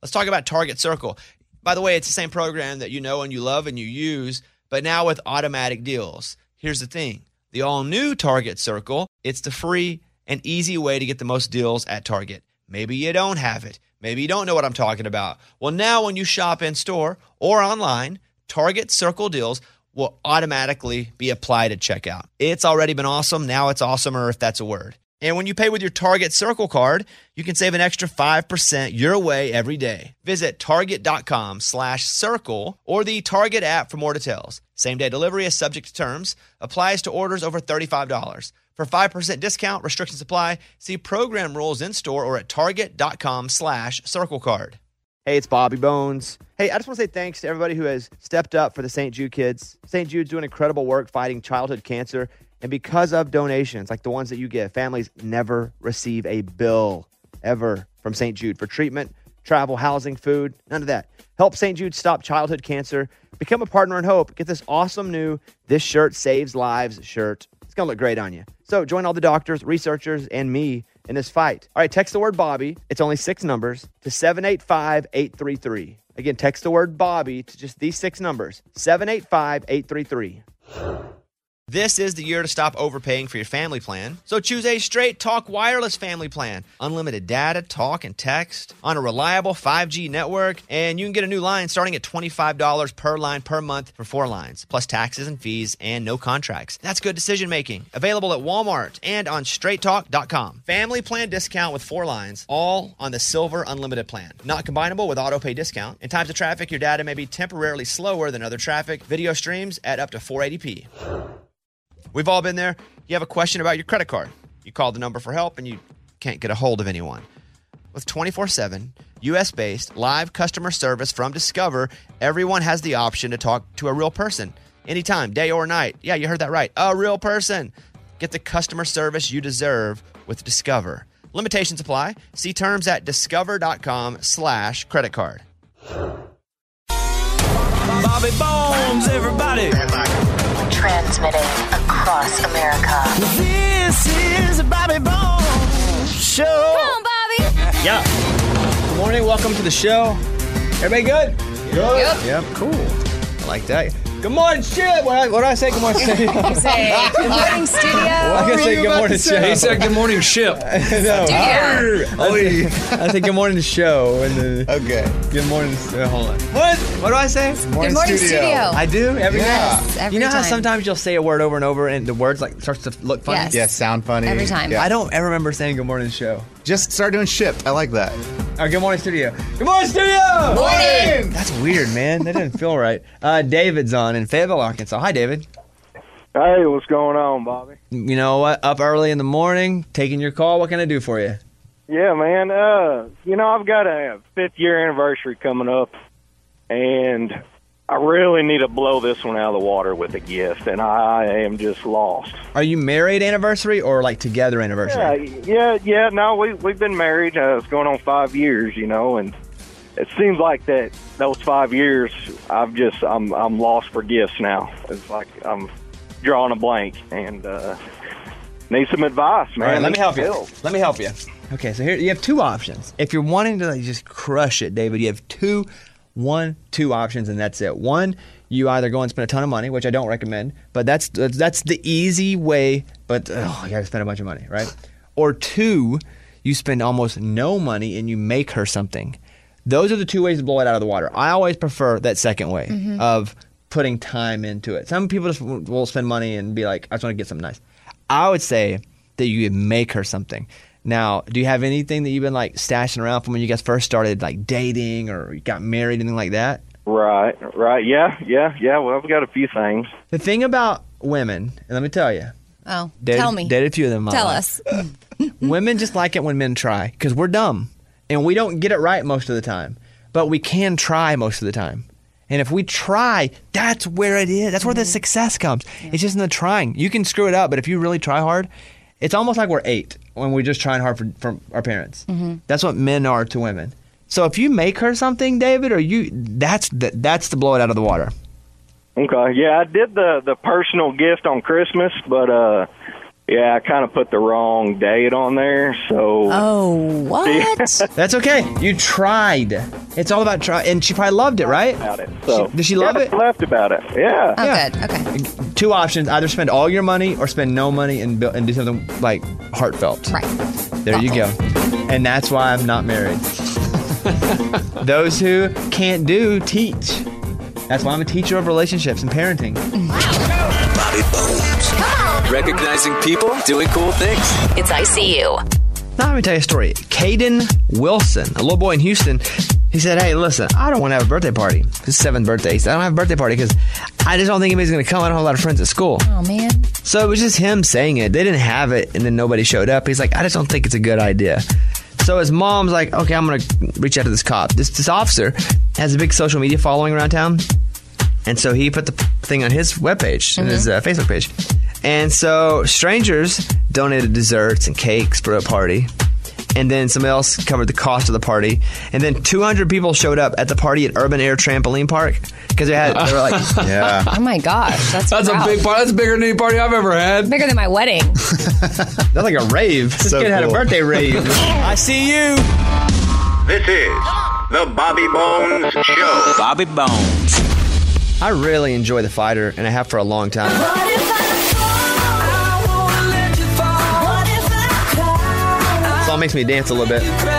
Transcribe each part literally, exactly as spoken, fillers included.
Let's talk about Target Circle. By the way, it's the same program that you know and you love and you use, but now with automatic deals. Here's the thing. The all-new Target Circle, it's the free and easy way to get the most deals at Target. Maybe you don't have it. Maybe you don't know what I'm talking about. Well, now when you shop in-store or online, Target Circle deals will automatically be applied at checkout. It's already been awesome. Now it's awesomer, if that's a word. And when you pay with your Target Circle card, you can save an extra five percent your way every day. Visit target.com slash circle or the Target app for more details. Same-day delivery is subject to terms. Applies to orders over thirty-five dollars. For five percent discount, restrictions apply. See program rules in-store or at target.com slash circle card. Hey, it's Bobby Bones. Hey, I just want to say thanks to everybody who has stepped up for the Saint Jude kids. Saint Jude's doing incredible work fighting childhood cancer. And because of donations like the ones that you give, families never receive a bill ever from Saint Jude for treatment, travel, housing, food, none of that. Help Saint Jude stop childhood cancer. Become a partner in hope. Get this awesome new This Shirt Saves Lives shirt. It's going to look great on you. So join all the doctors, researchers, and me in this fight. All right, text the word Bobby. It's only six numbers to seven eight five, eight three three. Again, text the word Bobby to just these six numbers, seven eight five, eight three three. This is the year to stop overpaying for your family plan. So choose a Straight Talk Wireless family plan. Unlimited data, talk, and text on a reliable five G network. And you can get a new line starting at twenty-five dollars per line per month for four lines, plus taxes and fees and no contracts. That's good decision making. Available at Walmart and on straight talk dot com. Family plan discount with four lines, all on the Silver Unlimited plan. Not combinable with auto pay discount. In times of traffic, your data may be temporarily slower than other traffic. Video streams at up to four eighty p. We've all been there. You have a question about your credit card. You call the number for help and you can't get a hold of anyone. With twenty-four seven, U S-based live customer service from Discover, everyone has the option to talk to a real person. Anytime, day or night. Yeah, you heard that right. A real person. Get the customer service you deserve with Discover. Limitations apply. See terms at discover.com slash credit card. Bobby Bones, everybody. Transmitting across America. This is a Bobby Bones Show. Come on, Bobby. Yeah. Good morning. Welcome to the show. Everybody good? Good. Yep. Yep. Cool. I like that. Good morning, shit. What did I say? Good morning, studio. You say good morning, studio. I can say good morning, show. He said good morning, ship. No. Studio. I, I think good morning to show. And then Okay. good morning. Uh, hold on. What? What do I say? Good morning, studio. I do every Yeah. Yes, every You know how time. sometimes you'll say a word over and over and the words like starts to look funny? Yes. Yeah, sound funny. Every time. Yeah. I don't ever remember saying good morning show. Just start doing ship. I like that. All right, good morning, studio. Good morning, studio. Morning. That's weird, man. That doesn't feel right. Uh, David's on in Fayetteville, Arkansas. Hi, David. Hey, what's going on, Bobby? You know what? Up early in the morning, taking your call. What can I do for you? Yeah, man. Uh, you know, I've got a fifth year anniversary coming up, and I really need to blow this one out of the water with a gift, and I am just lost. Are you married anniversary or like together Yeah, anniversary? yeah, yeah. No, we we've been married. Uh, it's going on five years, you know, and it seems like that those five years, I've just I'm I'm lost for gifts now. It's like I'm drawing a blank, and uh, need some advice, man. All right, let me Need help some you. help. Let me help you. Okay, so here you have two options. If you're wanting to like, just crush it, David, you have two, one, two options, and that's it. One, you either go and spend a ton of money, which I don't recommend, but that's that's, that's the easy way. But oh, you got to spend a bunch of money, right? Or two, you spend almost no money and you make her something. Those are the two ways to blow it out of the water. I always prefer that second way Mm-hmm. of putting time into it. Some people just will spend money and be like, I just want to get something nice. I would say that you make her something. Now, do you have anything that you've been like stashing around from when you guys first started like dating or you got married, anything like that? Right, right. Yeah, yeah, yeah. Well, I've got a few things. The thing about women, and let me tell you, Oh, dated, tell me. dated a few of them. in my Tell life. us. Women just like it when men try because we're dumb and we don't get it right most of the time, but we can try most of the time. And if we try, that's where it is. That's where the success comes. It's just in the trying. You can screw it up, but if you really try hard, it's almost like we're eight when we're just trying hard for, for our parents. Mm-hmm. That's what men are to women. So if you make her something, David, or you, that's the, that's to blow it out of the water. Okay. Yeah, I did the the personal gift on Christmas, but uh, Yeah, I kind of put the wrong date on there, so... Oh, what? That's okay. You tried. It's all about try. And she probably loved it, right? About it. So, She- did she love yeah, it? I laughed about it, yeah. Oh, Yeah. good. Okay. Two options: either spend all your money or spend no money and build, and do something like heartfelt. Right. There you go. And that's why I'm not married. Those who can't do, teach. That's why I'm a teacher of relationships and parenting. Bobby Bones. Recognizing people doing cool things. It's I C U. Now let me tell you a story. Caden Wilson, a little boy in Houston, he said, hey, listen, I don't want to have a birthday party. It's his seventh birthday. He said, I don't have a birthday party because I just don't think anybody's going to come. I don't have a lot of friends at school. Oh, man. So it was just him saying it. They didn't have it, and then nobody showed up. He's like, I just don't think it's a good idea. So his mom's like, okay, I'm going to reach out to this cop. This, this officer has a big social media following around town. And so he put the thing on his webpage, mm-hmm. his uh, Facebook page. And so strangers donated desserts and cakes for a party. And then somebody else covered the cost of the party. And then two hundred people showed up at the party at Urban Air Trampoline Park. Because they had, they were like, Yeah. Oh, my gosh. That's That's proud. a big party. That's bigger than any party I've ever had. Bigger than my wedding. that's like a rave. This So kid had a cool. birthday rave. I see you. This is the Bobby Bones Show. Bobby Bones. I really enjoy The Fighter, and I have for a long time. Song makes me dance a little bit.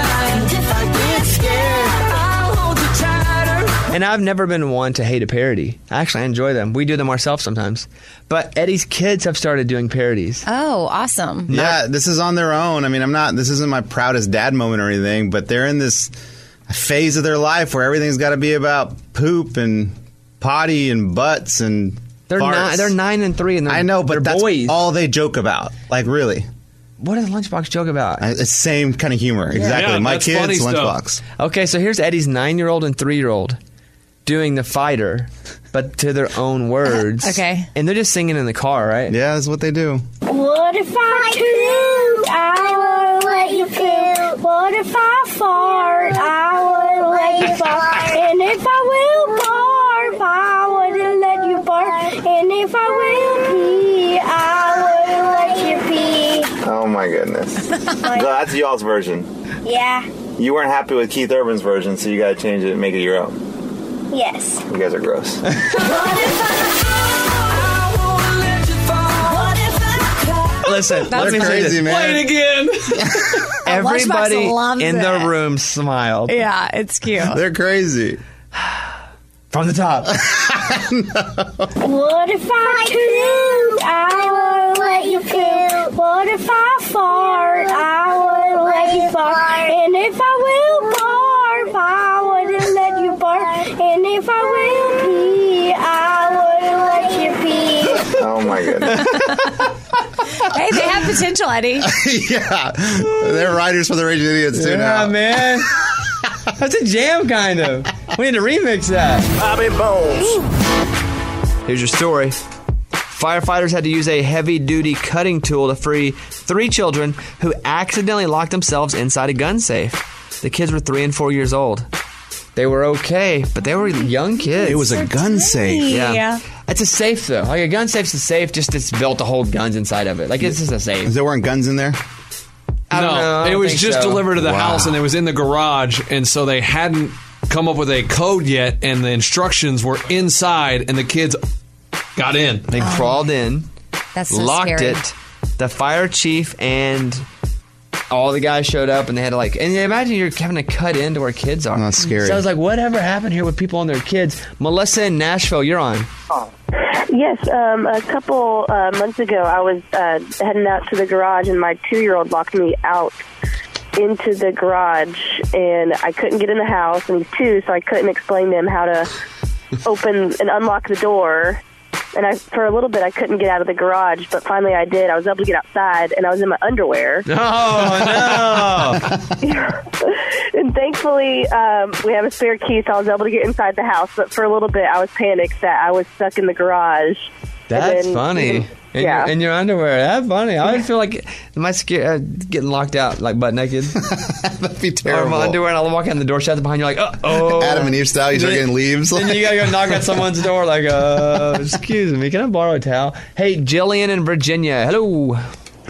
And I've never been one to hate a parody. Actually, I enjoy them. We do them ourselves sometimes. But Eddie's kids have started doing parodies. Oh, awesome. Yeah, this is on their own. I mean, I'm not, this isn't my proudest dad moment or anything, but they're in this phase of their life where everything's got to be about poop and potty and butts and They're farts. nine. They're nine and three, and they're, I know, they're but that's boys. all they joke about. Like, really. What does Lunchbox joke about? I- It's the same kind of humor. Exactly. Yeah, My that's funny kids, stuff. Lunchbox. Okay, so here's Eddie's nine-year-old and three-year-old doing The Fighter, but to their own words. Okay. And they're just singing in the car, right? Yeah, that's what they do. What if I poop? I would let you poop. What if I fart? I would let you fart. And if I will barf, I would let you barf. And if I will pee, I would let you pee. Oh my goodness. That's y'all's version. Yeah. You weren't happy with Keith Urban's version, so you gotta change it and make it your own. Yes. You guys are gross. Listen, let me say crazy, this. man. Play it again. Everybody Lunchbox loves in the it. room smiled. Yeah, it's cute. They're crazy. From the top. What if I poop? I would let you poop. What if I fart? I would let you fart. And if I will barf, I would let you barf. And if I will pee, I would let you pee. Oh my goodness. Hey, they have potential, Eddie. Yeah. They're writers for the Raging Idiots, too, Yeah, now. man. That's a jam, kind of. We need to remix that. Bobby Bones. Here's your story. Firefighters had to use a heavy-duty cutting tool to free three children who accidentally locked themselves inside a gun safe. The kids were three and four years old. They were okay, but they were young kids. It was a gun safe. Yeah. It's a safe, though. Like, a gun safe's a safe, just it's built to hold guns inside of it. Like, it's just a safe. There weren't guns in there? I don't no, know. I it don't was think just so. delivered to the Wow. house, and it was in the garage, and so they hadn't come up with a code yet, and the instructions were inside, and the kids got in. They crawled in, That's so locked scary. it. The fire chief and all the guys showed up, and they had to, like, and imagine you're having to cut into where kids are. That's scary. So I was like, whatever happened here with people and their kids? Melissa in Nashville, you're on. Yes, um, a couple uh, months ago, I was uh, heading out to the garage, and my two-year-old locked me out into the garage, and I couldn't get in the house, and he's two, so I couldn't explain to him how to open and unlock the door. And I, for a little bit, I couldn't get out of the garage, but finally I did. I was able to get outside, and I was in my underwear. Oh, no. And thankfully, um, we have a spare key, so I was able to get inside the house. But for a little bit, I was panicked that I was stuck in the garage. That's And then- funny. In, yeah. your, in your underwear. That's funny. I always feel like, am I scared uh, getting locked out, like butt naked? That'd be Or terrible. my underwear, and I'll walk in the door, shut it behind you, like, uh oh. Adam and Eve style, you start Then- getting leaves. Then you gotta go knock on someone's door, like, uh, excuse me, can I borrow a towel? Hey, Jillian in Virginia. Hello.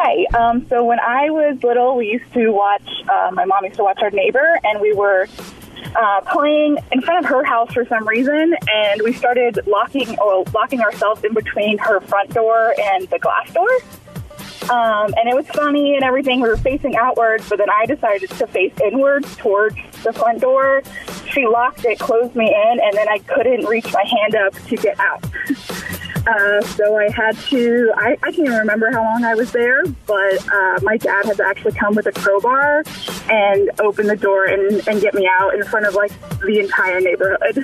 Hi. Um, so when I was little, we used to watch, uh, my mom used to watch Our Neighbor, and we were uh, playing in front of her house for some reason, and we started locking or locking ourselves in between her front door and the glass door. Um, and it was funny and everything. We were facing outwards, but then I decided to face inwards towards the front door. She locked it, closed me in, and then I couldn't reach my hand up to get out. Uh, so I had to, I, I can't even remember how long I was there, but uh, my dad had to actually come with a crowbar and open the door and, and get me out in front of, like, the entire neighborhood.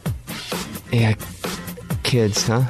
Yeah, kids, huh?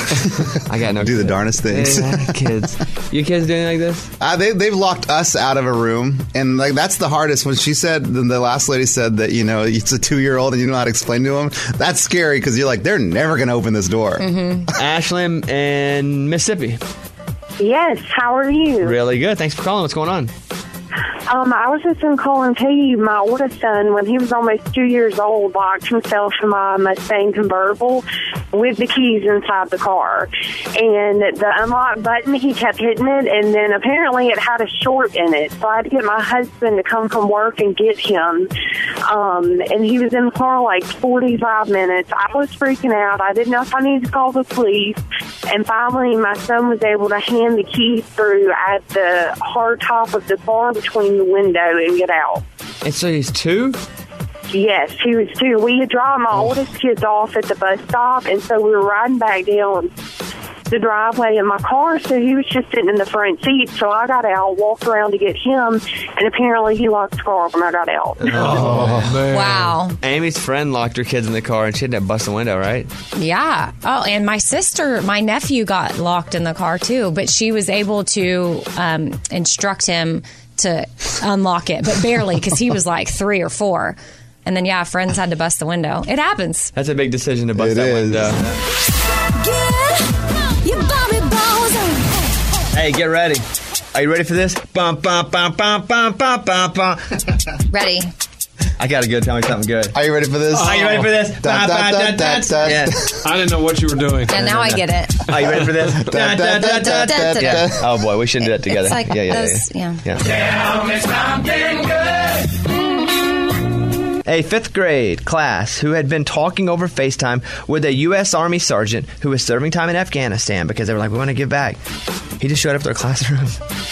I got no Do kids. the darnest things. Yeah, kids. You kids doing like this? Uh, they, they've locked us out of a room, and like that's the hardest. When she said, the, the last lady said that, you know, it's a two-year-old and you know how to explain to them, that's scary because you're like, they're never going to open this door. Mm-hmm. Ashlyn in Mississippi. Yes, how are you? Really good. Thanks for calling. What's going on? Um, I was just going to call and tell you my oldest son, when he was almost two years old, locked himself in my Mustang convertible with the keys inside the car. And the unlock button, he kept hitting it, and then apparently it had a short in it. So I had to get my husband to come from work and get him. Um, and he was in the car like forty-five minutes. I was freaking out. I didn't know if I needed to call the police. And finally, my son was able to hand the keys through at the hard top of the bar between the window and get out. And so he's two? Yes, he was two. We had dropped my oldest kids off at the bus stop, and so we were riding back down the driveway in my car, so he was just sitting in the front seat. So I got out, walked around to get him, and apparently he locked the car when I got out. Oh, man. Wow. Amy's friend locked her kids in the car, and she had to bust the window, right? Yeah. Oh, and my sister, my nephew got locked in the car too, but she was able to um, instruct him to unlock it, but barely, because he was like three or four. And then, yeah, friends had to bust the window. It happens. That's a big decision to bust It that is. window. Hey, get ready. Are you ready for this? Bum, bum, bum, bum, bum, bum, bum, bum. Ready. I gotta go. Tell me something good. Are you ready for this? Are you ready for this? Da, da, da, da, da. Yeah. I didn't know what you were doing. And now I get it. Are you ready for this? Da, da, da, da, da, da. Yeah. Oh boy, we shouldn't do that together. It's like yeah, yeah, those, yeah. yeah. yeah. Tell me something good. A fifth grade class who had been talking over FaceTime with a U S Army sergeant who was serving time in Afghanistan because they were like, we want to give back. He just showed up to their classroom.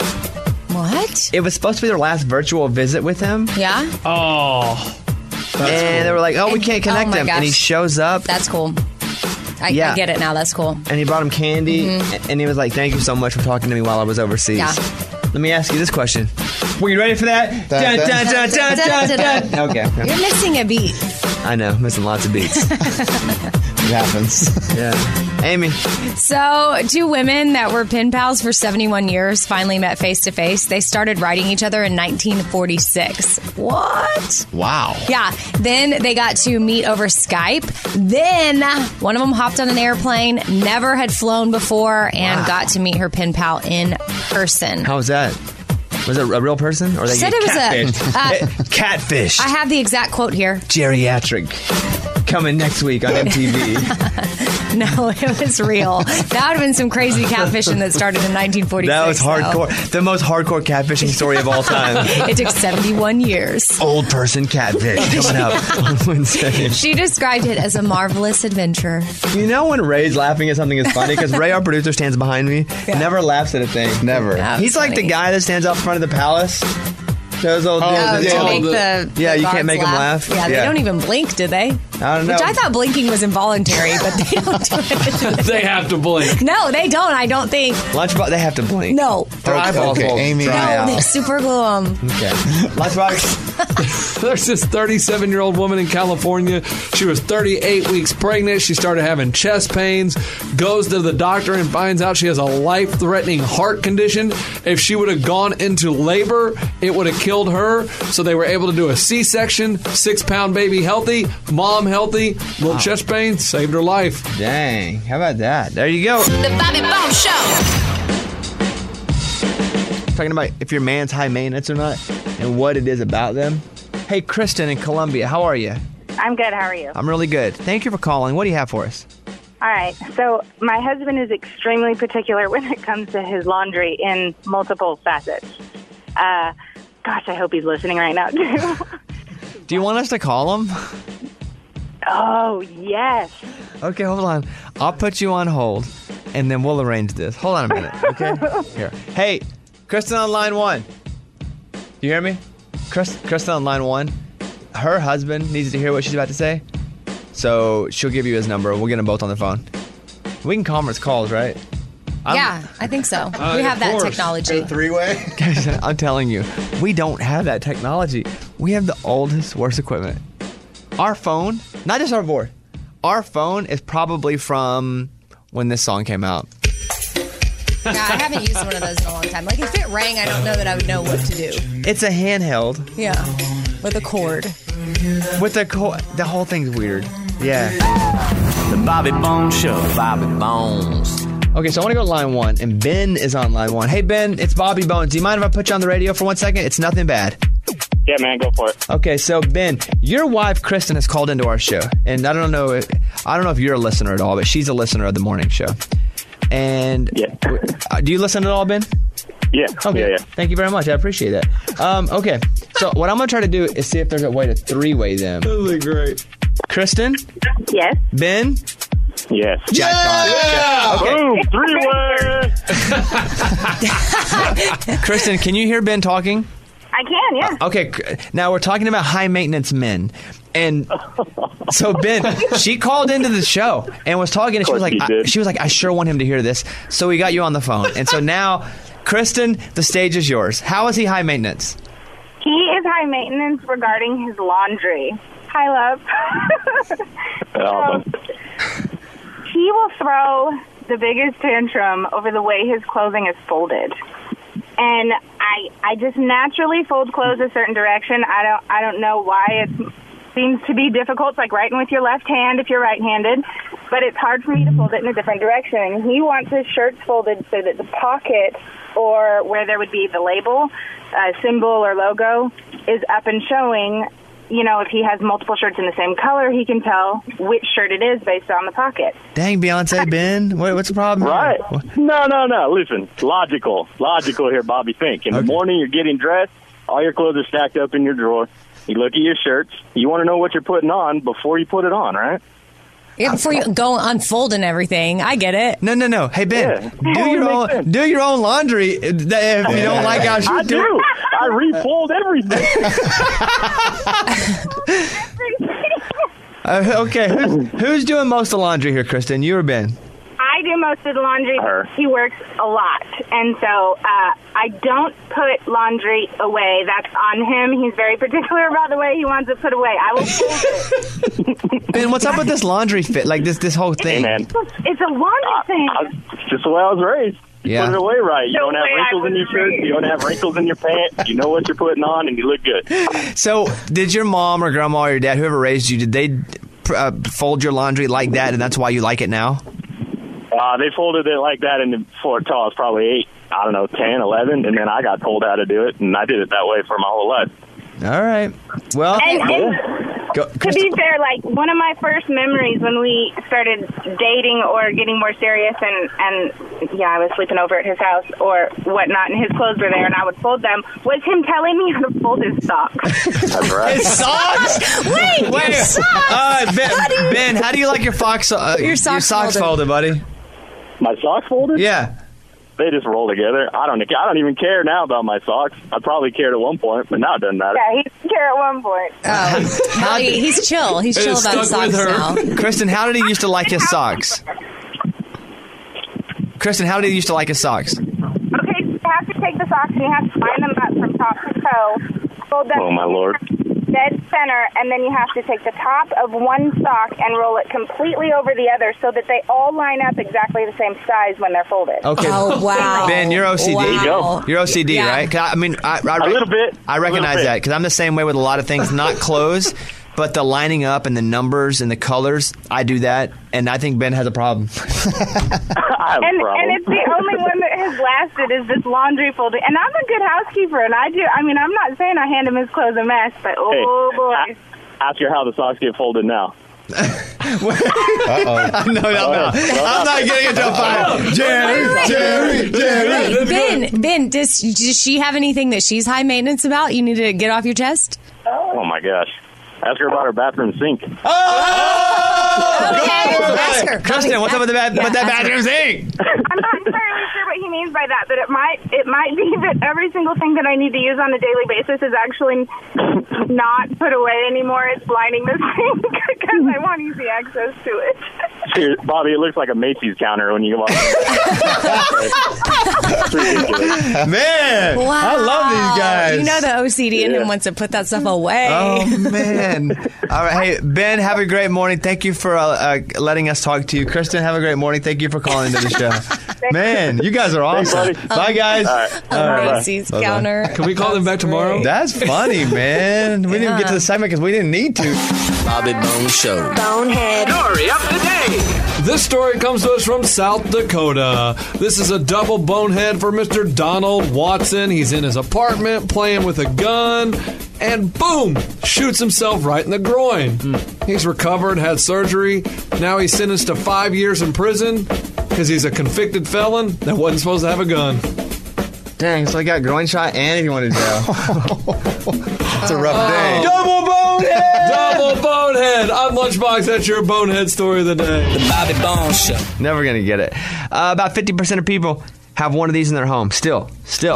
What? It was supposed to be their last virtual visit with him. Yeah? Oh. And they were like, oh, we And- can't connect oh my him. And he gosh. shows up. That's cool. I, Yeah. I get it now. That's cool. And he brought him candy. Mhm. And he was like, thank you so much for talking to me while I was overseas. Yeah. Let me ask you this question. Were you ready for that? Dun, Dun, dun. dun, dun, dun, dun, dun. Okay. You're missing a beat. I know. Missing lots of beats. It happens. Yeah. Amy. So, two women that were pen pals for seventy-one years finally met face to face. They started writing each other in nineteen forty-six. What? Wow. Yeah. Then they got to meet over Skype. Then one of them hopped on an airplane, never had flown before, and Wow. got to meet her pen pal in person. How was that? Was it a real person? Or they Said get it was a- catfish? uh, Eh, catfish. I have the exact quote here. Geriatric. Coming next week on M T V. No, it was real. That would have been some crazy catfishing that started in nineteen forty-six. That was though. hardcore. The most hardcore catfishing story of all time. It took seventy-one years. Old person catfish coming up on Wednesday. She described it as a marvelous adventure. You know when Ray's laughing at something is funny? Because Ray, our producer, stands behind me. Yeah. Never laughs at a thing. Never. That He's was like funny. the guy that stands out front of the palace. Those old Oh, dudes. Oh, that- to yeah, make the- the, Yeah, the you can't guards make 'em laugh. Yeah, they Yeah. don't even blink, do they? I don't know. Which I thought blinking was involuntary, but they don't do it. They have to blink. No, they don't. I don't think. Lunchbox, they have to blink. No. Their Okay, eyeballs okay, will Amy. dry No, out. they super glue them. Okay. Lunchbox. There's this thirty-seven-year-old woman in California. She was thirty-eight weeks pregnant. She started having chest pains, goes to the doctor and finds out she has a life-threatening heart condition. If she would have gone into labor, it would have killed her. So they were able to do a C-section, six-pound baby healthy, mom healthy, little Wow. chest pain, saved her life. Dang. How about that? There you go. The Bobby Bones Show. Talking about if your man's high maintenance or not and what it is about them. Hey, Kristen in Columbia, how are you? I'm good. How are you? I'm really good. Thank you for calling. What do you have for us? All right. So my husband is extremely particular when it comes to his laundry in multiple facets. Uh, gosh, I hope he's listening right now, too. Do you want us to call him? Oh, yes. Okay, hold on. I'll put you on hold, and then we'll arrange this. Hold on a minute, okay? Here. Hey, Kristen on line one. You hear me? Chris, Kristen on line one. Her husband needs to hear what she's about to say, so she'll give you his number. We'll get them both on the phone. We can conference calls, right? I'm, yeah, I think so. Uh, we have of that course. technology. Three-way? Guys, I'm telling you, we don't have that technology. We have the oldest, worst equipment. Our phone, not just our board, our phone is probably from when this song came out. Yeah, I haven't used one of those in a long time. Like, if it rang, I don't know that I would know what to do. It's a handheld. Yeah, with a cord. With the co- the whole thing's weird. Yeah. The Bobby Bones Show. Bobby Bones. Okay, so I want to go to line one, and Ben is on line one. Hey, Ben, it's Bobby Bones. Do you mind if I put you on the radio for one second? It's nothing bad. Yeah, man, go for it. Okay, so Ben, your wife Kristen has called into our show, and I don't know, if, I don't know if you're a listener at all, but she's a listener of the morning show. And yeah. uh, do you listen at all, Ben? Yeah. Okay. Yeah, yeah. Thank you very much. I appreciate that. Um, okay, so what I'm gonna try to do is see if there's a way to three-way them. Really great. Kristen. Yes. Ben. Yes. Yeah! Okay. Boom! Three-way! Kristen, can you hear Ben talking? I can, yeah. Uh, okay, now we're talking about high maintenance men. And so Ben, she called into the show and was talking, and she was like, I, she was like, I sure want him to hear this. So we got you on the phone. And so now, Kristen, the stage is yours. How is he high maintenance? He is high maintenance regarding his laundry. Hi, love. Awesome. So, he will throw the biggest tantrum over the way his clothing is folded. And I I just naturally fold clothes a certain direction. I don't I don't know why it seems to be difficult. It's like writing with your left hand if you're right-handed, but it's hard for me to fold it in a different direction. And he wants his shirts folded so that the pocket, or where there would be the label, uh, symbol or logo, is up and showing. You know, if he has multiple shirts in the same color, he can tell which shirt it is based on the pocket. Dang, Beyonce, Ben, what, what's the problem? Right. No, no, no. Listen, logical. Logical here, Bobby. Think. In okay. the morning, you're getting dressed. All your clothes are stacked up in your drawer. You look at your shirts. You want to know what you're putting on before you put it on, right? Yeah, before you go unfolding everything. I get it. No, no, no. Hey, Ben, yeah. do your own sense. do your own laundry if you don't like how she I do. do. I refold everything. uh, okay, who's, who's doing most of the laundry here, Kristen? You or Ben? I do most of the laundry. Her. He works a lot. And so uh, I don't put laundry away. That's on him. He's very particular about the way he wants it put away. I will fold it. Ben, what's up with this laundry fit? Like this this whole thing? Hey, man. It's a laundry I, thing. I, it's just the way I was raised. You yeah. put it away right. You the don't have wrinkles in your shirt. You don't have wrinkles in your pants. You know what you're putting on, and you look good. So did your mom or grandma or your dad, whoever raised you, did they uh, fold your laundry like that, and that's why you like it now? Uh, they folded it like that in the, for until I was probably eight, I don't know, ten, eleven, and then I got told how to do it, and I did it that way for my whole life. All right. Well, and, and go, to be fair, like one of my first memories when we started dating or getting more serious, and, and yeah, I was sleeping over at his house or whatnot, and his clothes were there, and I would fold them, was him telling me how to fold his socks. That's right. His socks? Wait, Wait. your socks. Uh, ben, how you... Ben, how do you like your fox? Uh, your socks, your socks folded. folded, buddy? My socks folded? Yeah. They just roll together. I don't. I don't even care now about my socks. I probably cared at one point, but now it doesn't matter. Yeah, he didn't care at one point. Oh, how he, he's chill. He's chill about his socks now. Kristen, how did he used to like his socks? Kristen, how did he used to like his socks? Okay, you have to take the socks and you have to line them up from top to toe. Fold them. Oh my lord. Dead center, and then you have to take the top of one sock and roll it completely over the other so that they all line up exactly the same size when they're folded. Okay. Oh, wow. Ben, you're O C D. Wow. There you go. You're O C D, Yeah. right? 'Cause I, I mean, I, I, A little bit. I recognize bit. that because I'm the same way with a lot of things. Not clothes, but the lining up and the numbers and the colors. I do that, and I think Ben has a problem. I have And, a problem. and it's the only one that has lasted is this laundry folding. And I'm a good housekeeper, and I do. I mean, I'm not saying I hand him his clothes a mess, but oh Hey, boy. a- ask her how the socks get folded now. Uh-oh. no, no, no. I'm not getting into a fight. Jerry, Jerry, Jerry. Ben, Ben, does, does she have anything that she's high maintenance about? You need to get off your chest? Oh, my gosh. Ask her about her bathroom sink. Oh! Okay, ask her. Kristen, what's up with, the ba- Yeah, with that ask her. bathroom sink? I'm not entirely sure what he means by that, but it might it might be that every single thing that I need to use on a daily basis is actually not put away anymore. It's lining the sink because I want easy access to it. Here, Bobby, it looks like a Macy's counter when you go out. Man, I love these guys. You know the O C D in him wants to put that stuff away. Oh, man. All right. Hey, Ben, have a great morning. Thank you for uh, uh, letting us talk to you. Kristen, have a great morning. Thank you for calling into the show. Man, you guys are awesome. Thanks, bye, guys. All right. A All right. Macy's Bye-bye. counter. Can we call them back tomorrow? That's funny, man. We didn't Yeah. get to the segment because we didn't need to. Bobby Bones Show. Bonehead. Story of the day. This story comes to us from South Dakota. This is a double bonehead for Mister Donald Watson. He's in his apartment playing with a gun, and boom, shoots himself right in the groin. He's recovered, had surgery. Now he's sentenced to five years in prison because he's a convicted felon that wasn't supposed to have a gun. Dang, so I got groin shot and he went to jail. It's a rough day. Double bonehead! Double bonehead. I'm Lunchbox. That's your bonehead story of the day. The Bobby Bones Show. Never going to get it. Uh, about fifty percent of people have one of these in their home. Still. Still.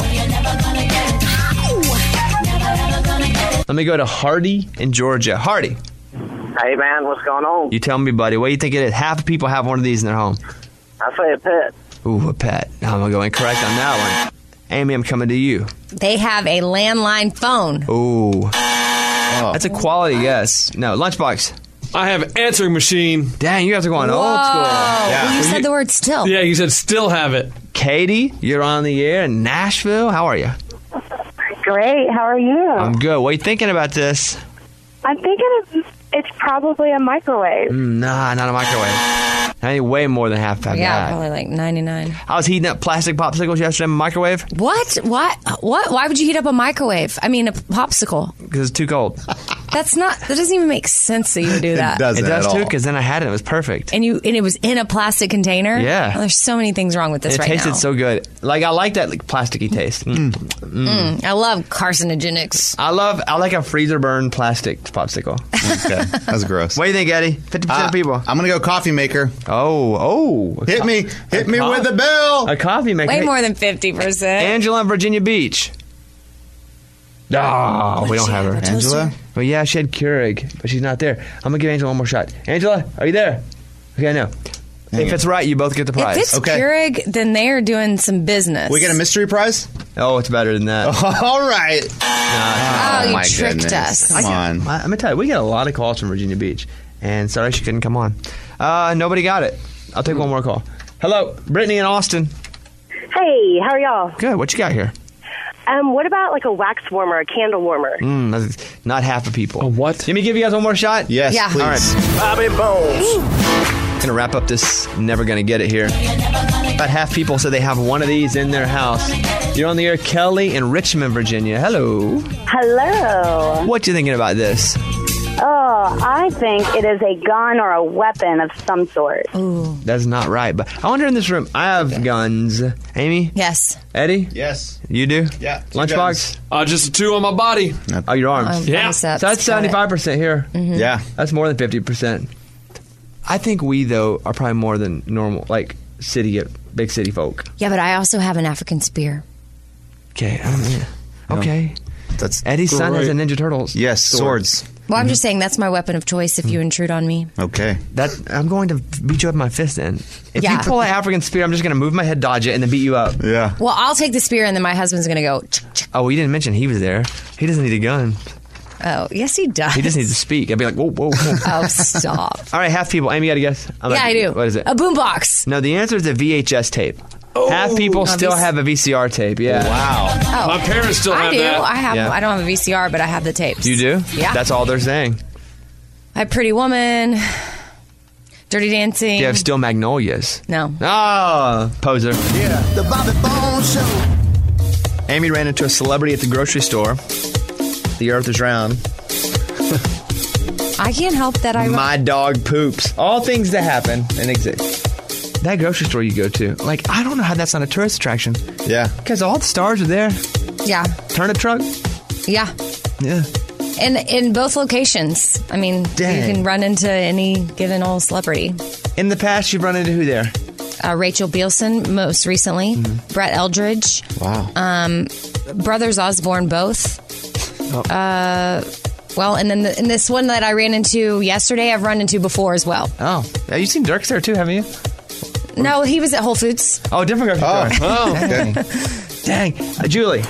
Let me go to Hardy in Georgia. Hardy, Hey, man, what's going on? you tell me, buddy. What do you think it is? Half of people have one of these in their home. I say a pet. Ooh, a pet. I'm going to go incorrect on that one. Amy, I'm coming to you. They have a landline phone. Ooh. That's a quality guess. No, Lunchbox. I have answering machine. Dang, you guys are going old school. Well, you said the word still. Yeah, you said still have it. Katie, you're on the air in Nashville. How are you? Great. How are you? I'm good. What are you thinking about this? I'm thinking it's, it's probably a microwave. Mm, nah, not a microwave. I need way more than half of Yeah, that. probably like ninety-nine. I was heating up plastic popsicles yesterday in my microwave What? What? What? Why would you heat up a microwave? I mean, a popsicle. because it's too cold. That's not. That doesn't even make sense that you would do that. It does too because then I had it. It was perfect. And you and it was in a plastic container. Yeah. Oh, there's so many things wrong with this it right tasted now. so good. Like I like that like, plasticky taste. Mm. Mm, I love carcinogenics. I love. I like a freezer burn plastic popsicle. Okay, that's gross. What do you think, Eddie? Fifty percent Uh, of people. I'm gonna go coffee maker. Oh, oh! a Hit co- me, hit a me co- with the bell. A coffee maker. Way Hey, more than fifty percent. Angela in Virginia Beach. Oh, we don't have her. Angela. Well, yeah, she had Keurig, but she's not there. I'm gonna give Angela one more shot. Angela, are you there? Okay, I know. If it's right, you both get the prize. If it's Keurig, then they are doing some business. We get a mystery prize. Oh, it's better than that. All right. Oh, you my tricked goodness. us. Come on. I, I'm gonna tell you, we get a lot of calls from Virginia Beach, and sorry she couldn't come on. Uh, nobody got it. I'll take one more call. Hello, Brittany in Austin. Hey, how are y'all? Good. What you got here? Um, what about like a wax warmer, a candle warmer? Mm, that's not half of people. A what? Let me give you guys one more shot. Yes, Yeah. please. All right. Bobby Bones. Gonna wrap up this. Never gonna get it here. About half people said they have one of these in their house. You're on the air, Kelly in Richmond, Virginia. Hello. Hello. What you thinking about this? Oh, I think it is a gun or a weapon of some sort. Ooh. That's not right. But I wonder in this room. I have guns. Amy. Yes. Eddie. Yes. You do. Yeah. two Lunchbox. guns. Uh, just a two on my body. Oh, your arms. Um, Yeah. biceps. So that's Got it. seventy-five percent here. Yeah. That's more than fifty percent. I think we though are probably more than normal, like city, big city folk. Yeah, but I also have an African spear. Okay. I don't know. Okay. That's Eddie's son has a Great. Ninja Turtles. yes. sword. Swords. Well, I'm just saying that's my weapon of choice if you intrude on me. Okay. That I'm going to beat you up with my fist. Then, if Yeah. you pull an African spear, I'm just going to move my head, dodge it, and then beat you up. Yeah. Well, I'll take the spear and then my husband's going to go. "Ch- ch-" Oh, you didn't mention he was there. He doesn't need a gun. Oh, yes, he does. He just needs to speak. I'd be like, whoa, whoa, whoa. Oh, stop. All right, half people. Amy, you got to guess. I'm Yeah, like, I do. What is it? A boombox. No, the answer is a V H S tape. half people A still V C have a V C R tape. Yeah. Wow. Oh, My parents still I have do. that. I have. Yeah. I don't have a V C R, but I have the tapes. You do? Yeah. That's all they're saying. I have Pretty Woman, Dirty Dancing. Do you have Still Magnolias? No. Oh, poser. Yeah, the Bobby Bones Show. Amy ran into a celebrity at the grocery store. The earth is round. I can't help that I. My dog poops. All things that happen and exist. That grocery store you go to, like, I don't know how that's not a tourist attraction. Yeah. Because all the stars are there. Yeah. Turnip truck. Yeah. Yeah. And in both locations. I mean, Dang. you can run into any given old celebrity. In the past, you've run into who there? Uh, Rachel Bilson, most recently. Mm-hmm. Brett Eldridge. Wow. Um, Brothers Osborne, both. Oh. Uh, well, and then the, and this one that I ran into yesterday, I've run into before as well. Oh. Yeah, you've seen Dirks there too, haven't you? No, he was at Whole Foods. Oh, different grocery store. Oh, Dang. Dang. Uh, Julie.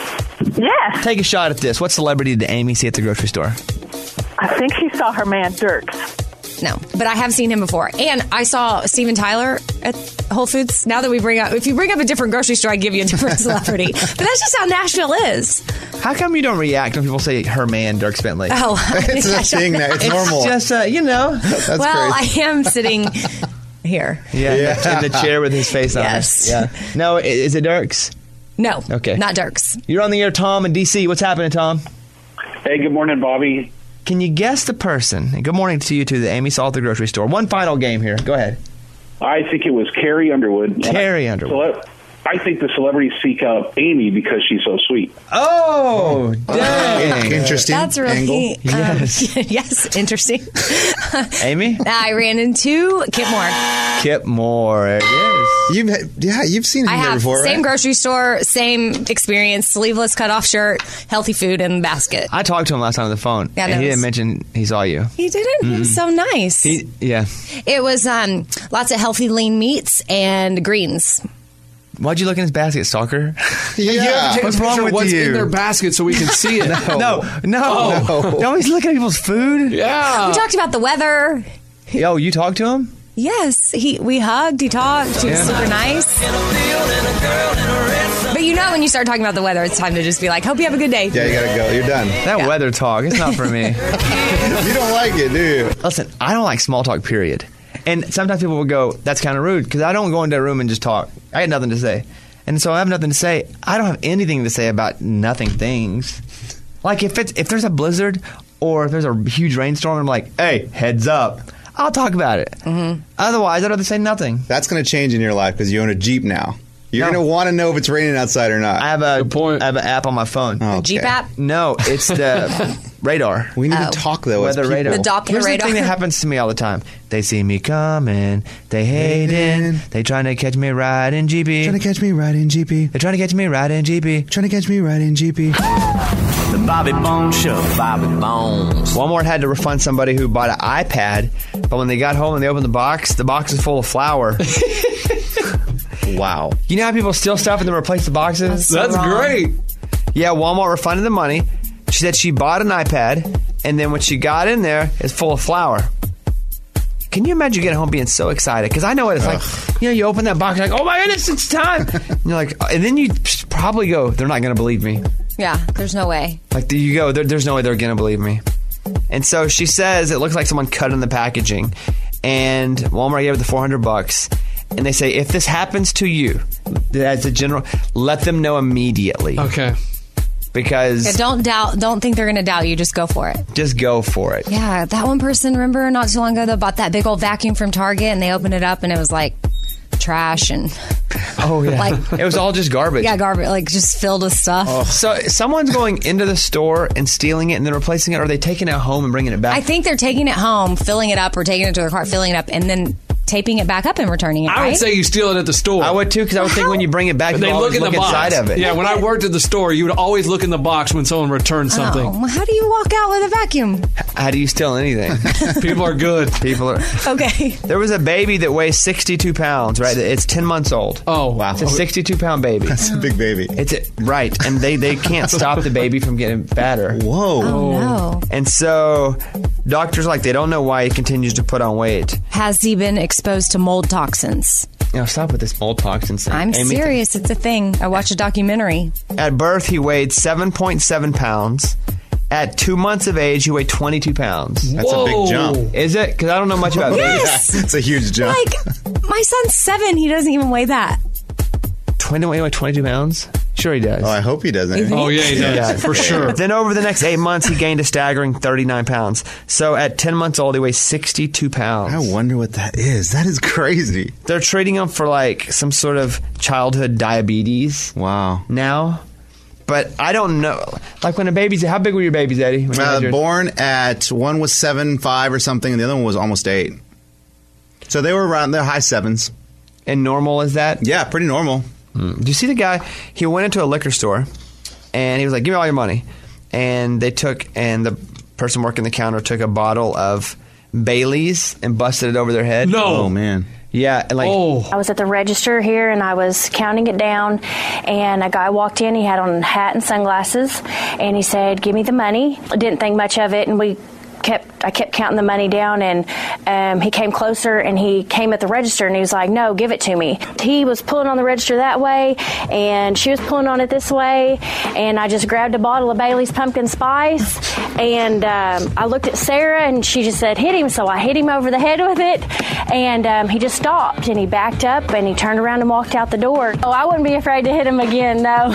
Yes. Take a shot at this. What celebrity did Amy see at the grocery store? I think she saw her man Dirks. No, but I have seen him before. And I saw Steven Tyler at Whole Foods. Now that we bring up, if you bring up a different grocery store, I give you a different celebrity. But that's just how Nashville is. How come you don't react when people say her man, Dirk Bentley? Oh, It's a thing that it's normal. It's just, uh, you know. That's well, crazy. I am sitting here. Yeah, Yeah. in the chair with his face Yes. on it. Yeah. No, i- is it Dirks? No, Okay. not Dirks. You're on the air, Tom, in D C. What's happening, Tom? Hey, good morning, Bobby. Can you guess the person? And good morning to you, too, that Amy saw at the grocery store. One final game here. Go ahead. I think it was Carrie Underwood. Carrie Underwood. Cele- I think the celebrities seek out Amy because she's so sweet. Oh, dang. Interesting. That's really angle. um, Yes. yes, interesting. Amy? I ran into Kip Moore. Kip Moore. There it is. You've had- yeah, you've seen him I there have before, same right? grocery store, same experience. Sleeveless cutoff shirt, healthy food in the basket. I talked to him last time on the phone, Yeah, I and he noticed. didn't mention he saw you. He didn't. He was so nice. He, yeah. It was um, lots of healthy lean meats and greens. Why'd you look in his basket, stalker? Yeah. You have to take What's a wrong picture of with what's you? in their basket so we can see it. No, no, Oh. no. Always looking at people's food. Yeah. We talked about the weather. Yo, you talked to him? Yes, he. We hugged. He talked. He was Yeah. super nice. But you know, when you start talking about the weather, it's time to just be like, "Hope you have a good day." Yeah, you gotta go. You're done. That weather talk, it's not for me. You don't like it, do you? Listen, I don't like small talk, period. And sometimes people will go, that's kind of rude, because I don't go into a room and just talk. I got nothing to say. And so I have nothing to say. I don't have anything to say about nothing things. Like if it's if there's a blizzard or if there's a huge rainstorm, I'm like, hey, heads up. I'll talk about it. Mm-hmm. Otherwise, I'd rather say nothing. That's going to change in your life because you own a Jeep now. You're No. going to want to know if it's raining outside or not. I have a Good point. I have an app on my phone. Oh, Jeep okay. app. No, it's the radar. We need Oh. to talk though. as Weather people. radar. The Doppler Here's radar. the thing that happens to me all the time. They see me coming, they hating, they trying to catch me riding G B. Trying to catch me riding G P. They're trying to catch me riding G B. Trying to catch me riding G P. The Bobby Bones Show. Bobby Bones. Walmart had to refund somebody who bought an iPad, but when they got home and they opened the box, the box is full of flour. Wow. You know how people steal stuff and then replace the boxes? That's great. Yeah, Walmart refunded the money. She said she bought an iPad, and then when she got in there, it's full of flour. Can you imagine getting home being so excited? Because I know what it's like. You know, you open that box, you're like, oh my goodness, it's time. And you're like, and then you probably go, they're not going to believe me. Yeah, there's no way. Like, you go, there, there's no way they're going to believe me. And so she says it looks like someone cut in the packaging. And Walmart gave her the four hundred bucks. And they say, if this happens to you, as a general, let them know immediately. Okay. Because Yeah, don't doubt. Don't think they're going to doubt you. Just go for it. just go for it. Yeah, that one person, remember not too long ago, that bought that big old vacuum from Target, and they opened it up, and it was like trash and Oh, yeah. Like- it was all just garbage. yeah, garbage, like just filled with stuff. So someone's going into the store and stealing it and then replacing it, or are they taking it home and bringing it back? I think they're taking it home, filling it up, or taking it to their car, filling it up, and then taping it back up and returning it. I right? would say you steal it at the store. I would too, because I would think when you bring it back, But you they always look in the look box. inside of it. Yeah, when I worked at the store, you would always look in the box when someone returned something. Oh, well, how do you walk out with a vacuum? How do you steal anything? People are good. People are. Okay. There was a baby that weighs sixty-two pounds, right? It's ten months old. Oh, wow. It's a sixty-two pound baby. That's a big baby. It's a, right, and they, they can't stop the baby from getting fatter. Whoa. Oh, no. And so doctors like they don't know why he continues to put on weight. Has he been exposed to mold toxins? You know, stop with this mold toxin thing. I'm Amy, serious. It's a thing. I watched a documentary. At birth, he weighed seven point seven pounds. At two months of age, he weighed twenty-two pounds. That's a big jump. Is it? Because I don't know much about babies. Yes. It's a huge jump. Like, my son's seven. He doesn't even weigh that. twenty, weigh twenty-two pounds? Sure he does. Oh, I hope he doesn't. Oh, yeah, he does. For sure. Then over the next eight months, he gained a staggering thirty-nine pounds. So at ten months old, he weighs sixty-two pounds. I wonder what that is. That is crazy. They're treating him for like some sort of childhood diabetes. Wow. Now. But I don't know. Like when a baby's... How big were your babies, Eddie? When you had Uh, yours? born at, one was seven, five or something, and the other one was almost eight. So they were around, they're high sevens. And normal is that? Yeah, pretty normal. Mm. Do you see the guy? He went into a liquor store, and he was like, give me all your money. And they took... And the person working the counter took a bottle of Bailey's and busted it over their head. No. Oh, man. Yeah, and like... Oh. I was at the register here and I was counting it down, and a guy walked in. He had on a hat and sunglasses, and he said, give me the money. I didn't think much of it, and we kept I kept counting the money down, and um, he came closer and he came at the register and he was like, no, give it to me. He was pulling on the register that way and she was pulling on it this way, and I just grabbed a bottle of Bailey's Pumpkin Spice, and um, I looked at Sarah and she just said hit him, so I hit him over the head with it, and um, he just stopped and he backed up and he turned around and walked out the door. Oh, I wouldn't be afraid to hit him again, no.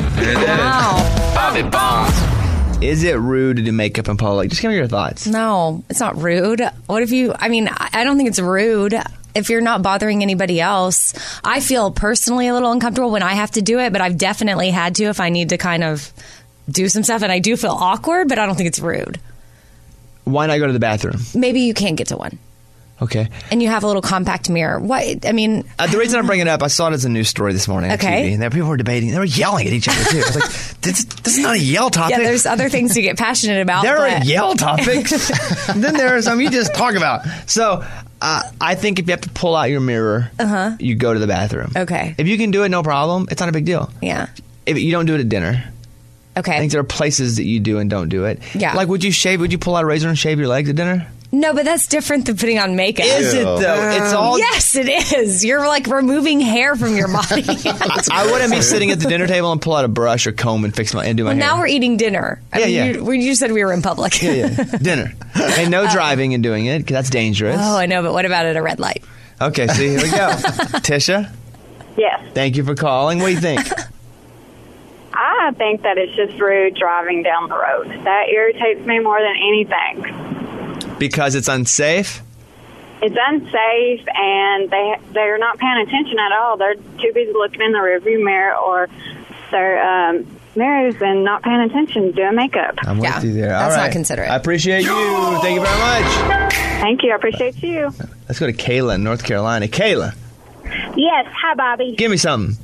Wow. Bobby Bones. Is it rude to do makeup in public? Just give me your thoughts. No, it's not rude. What if you, I mean, I I don't think it's rude. If you're not bothering anybody else, I feel personally a little uncomfortable when I have to do it, but I've definitely had to if I need to kind of do some stuff, and I do feel awkward, but I don't think it's rude. Why not go to the bathroom? Maybe you can't get to one. Okay. And you have a little compact mirror. What? I mean... Uh, the reason I'm bringing it up, I saw it as a news story this morning on Okay. T V, and there people were debating. They were yelling at each other, too. I was like, this, this is not a yell topic. Yeah, there's other things to get passionate about. There but... are yell topics. Then there are some you just talk about. So uh, I think if you have to pull out your mirror, Uh-huh. you go to the bathroom. Okay. If you can do it, no problem. It's not a big deal. Yeah. If you don't do it at dinner. Okay. I think there are places that you do and don't do it. Yeah. Like, would you shave? Would you pull out a razor and shave your legs at dinner? No, but that's different than putting on makeup. Is it, though? It's all... Yes, it is. You're like removing hair from your body. I wouldn't be sitting at the dinner table and pull out a brush or comb and fix my and do my Well, hair. now we're eating dinner. I Yeah, mean, yeah. You, you said we were in public. Yeah, yeah. Dinner. And no driving and doing it, because that's dangerous. Oh, I know, but what about at a red light? Okay, see, here we go. Tisha, Yes. thank you for calling. What do you think? I think that it's just rude driving down the road. That irritates me more than anything. Because it's unsafe? It's unsafe, and they they're not paying attention at all. They're too busy looking in the rearview mirror or their um, mirrors and not paying attention, doing makeup. I'm with Yeah, you there. that's All not right. considerate. I appreciate you. Thank you very much. Thank you. I appreciate you. Let's go to Kayla in North Carolina. Kayla, Yes, hi, Bobby. give me something.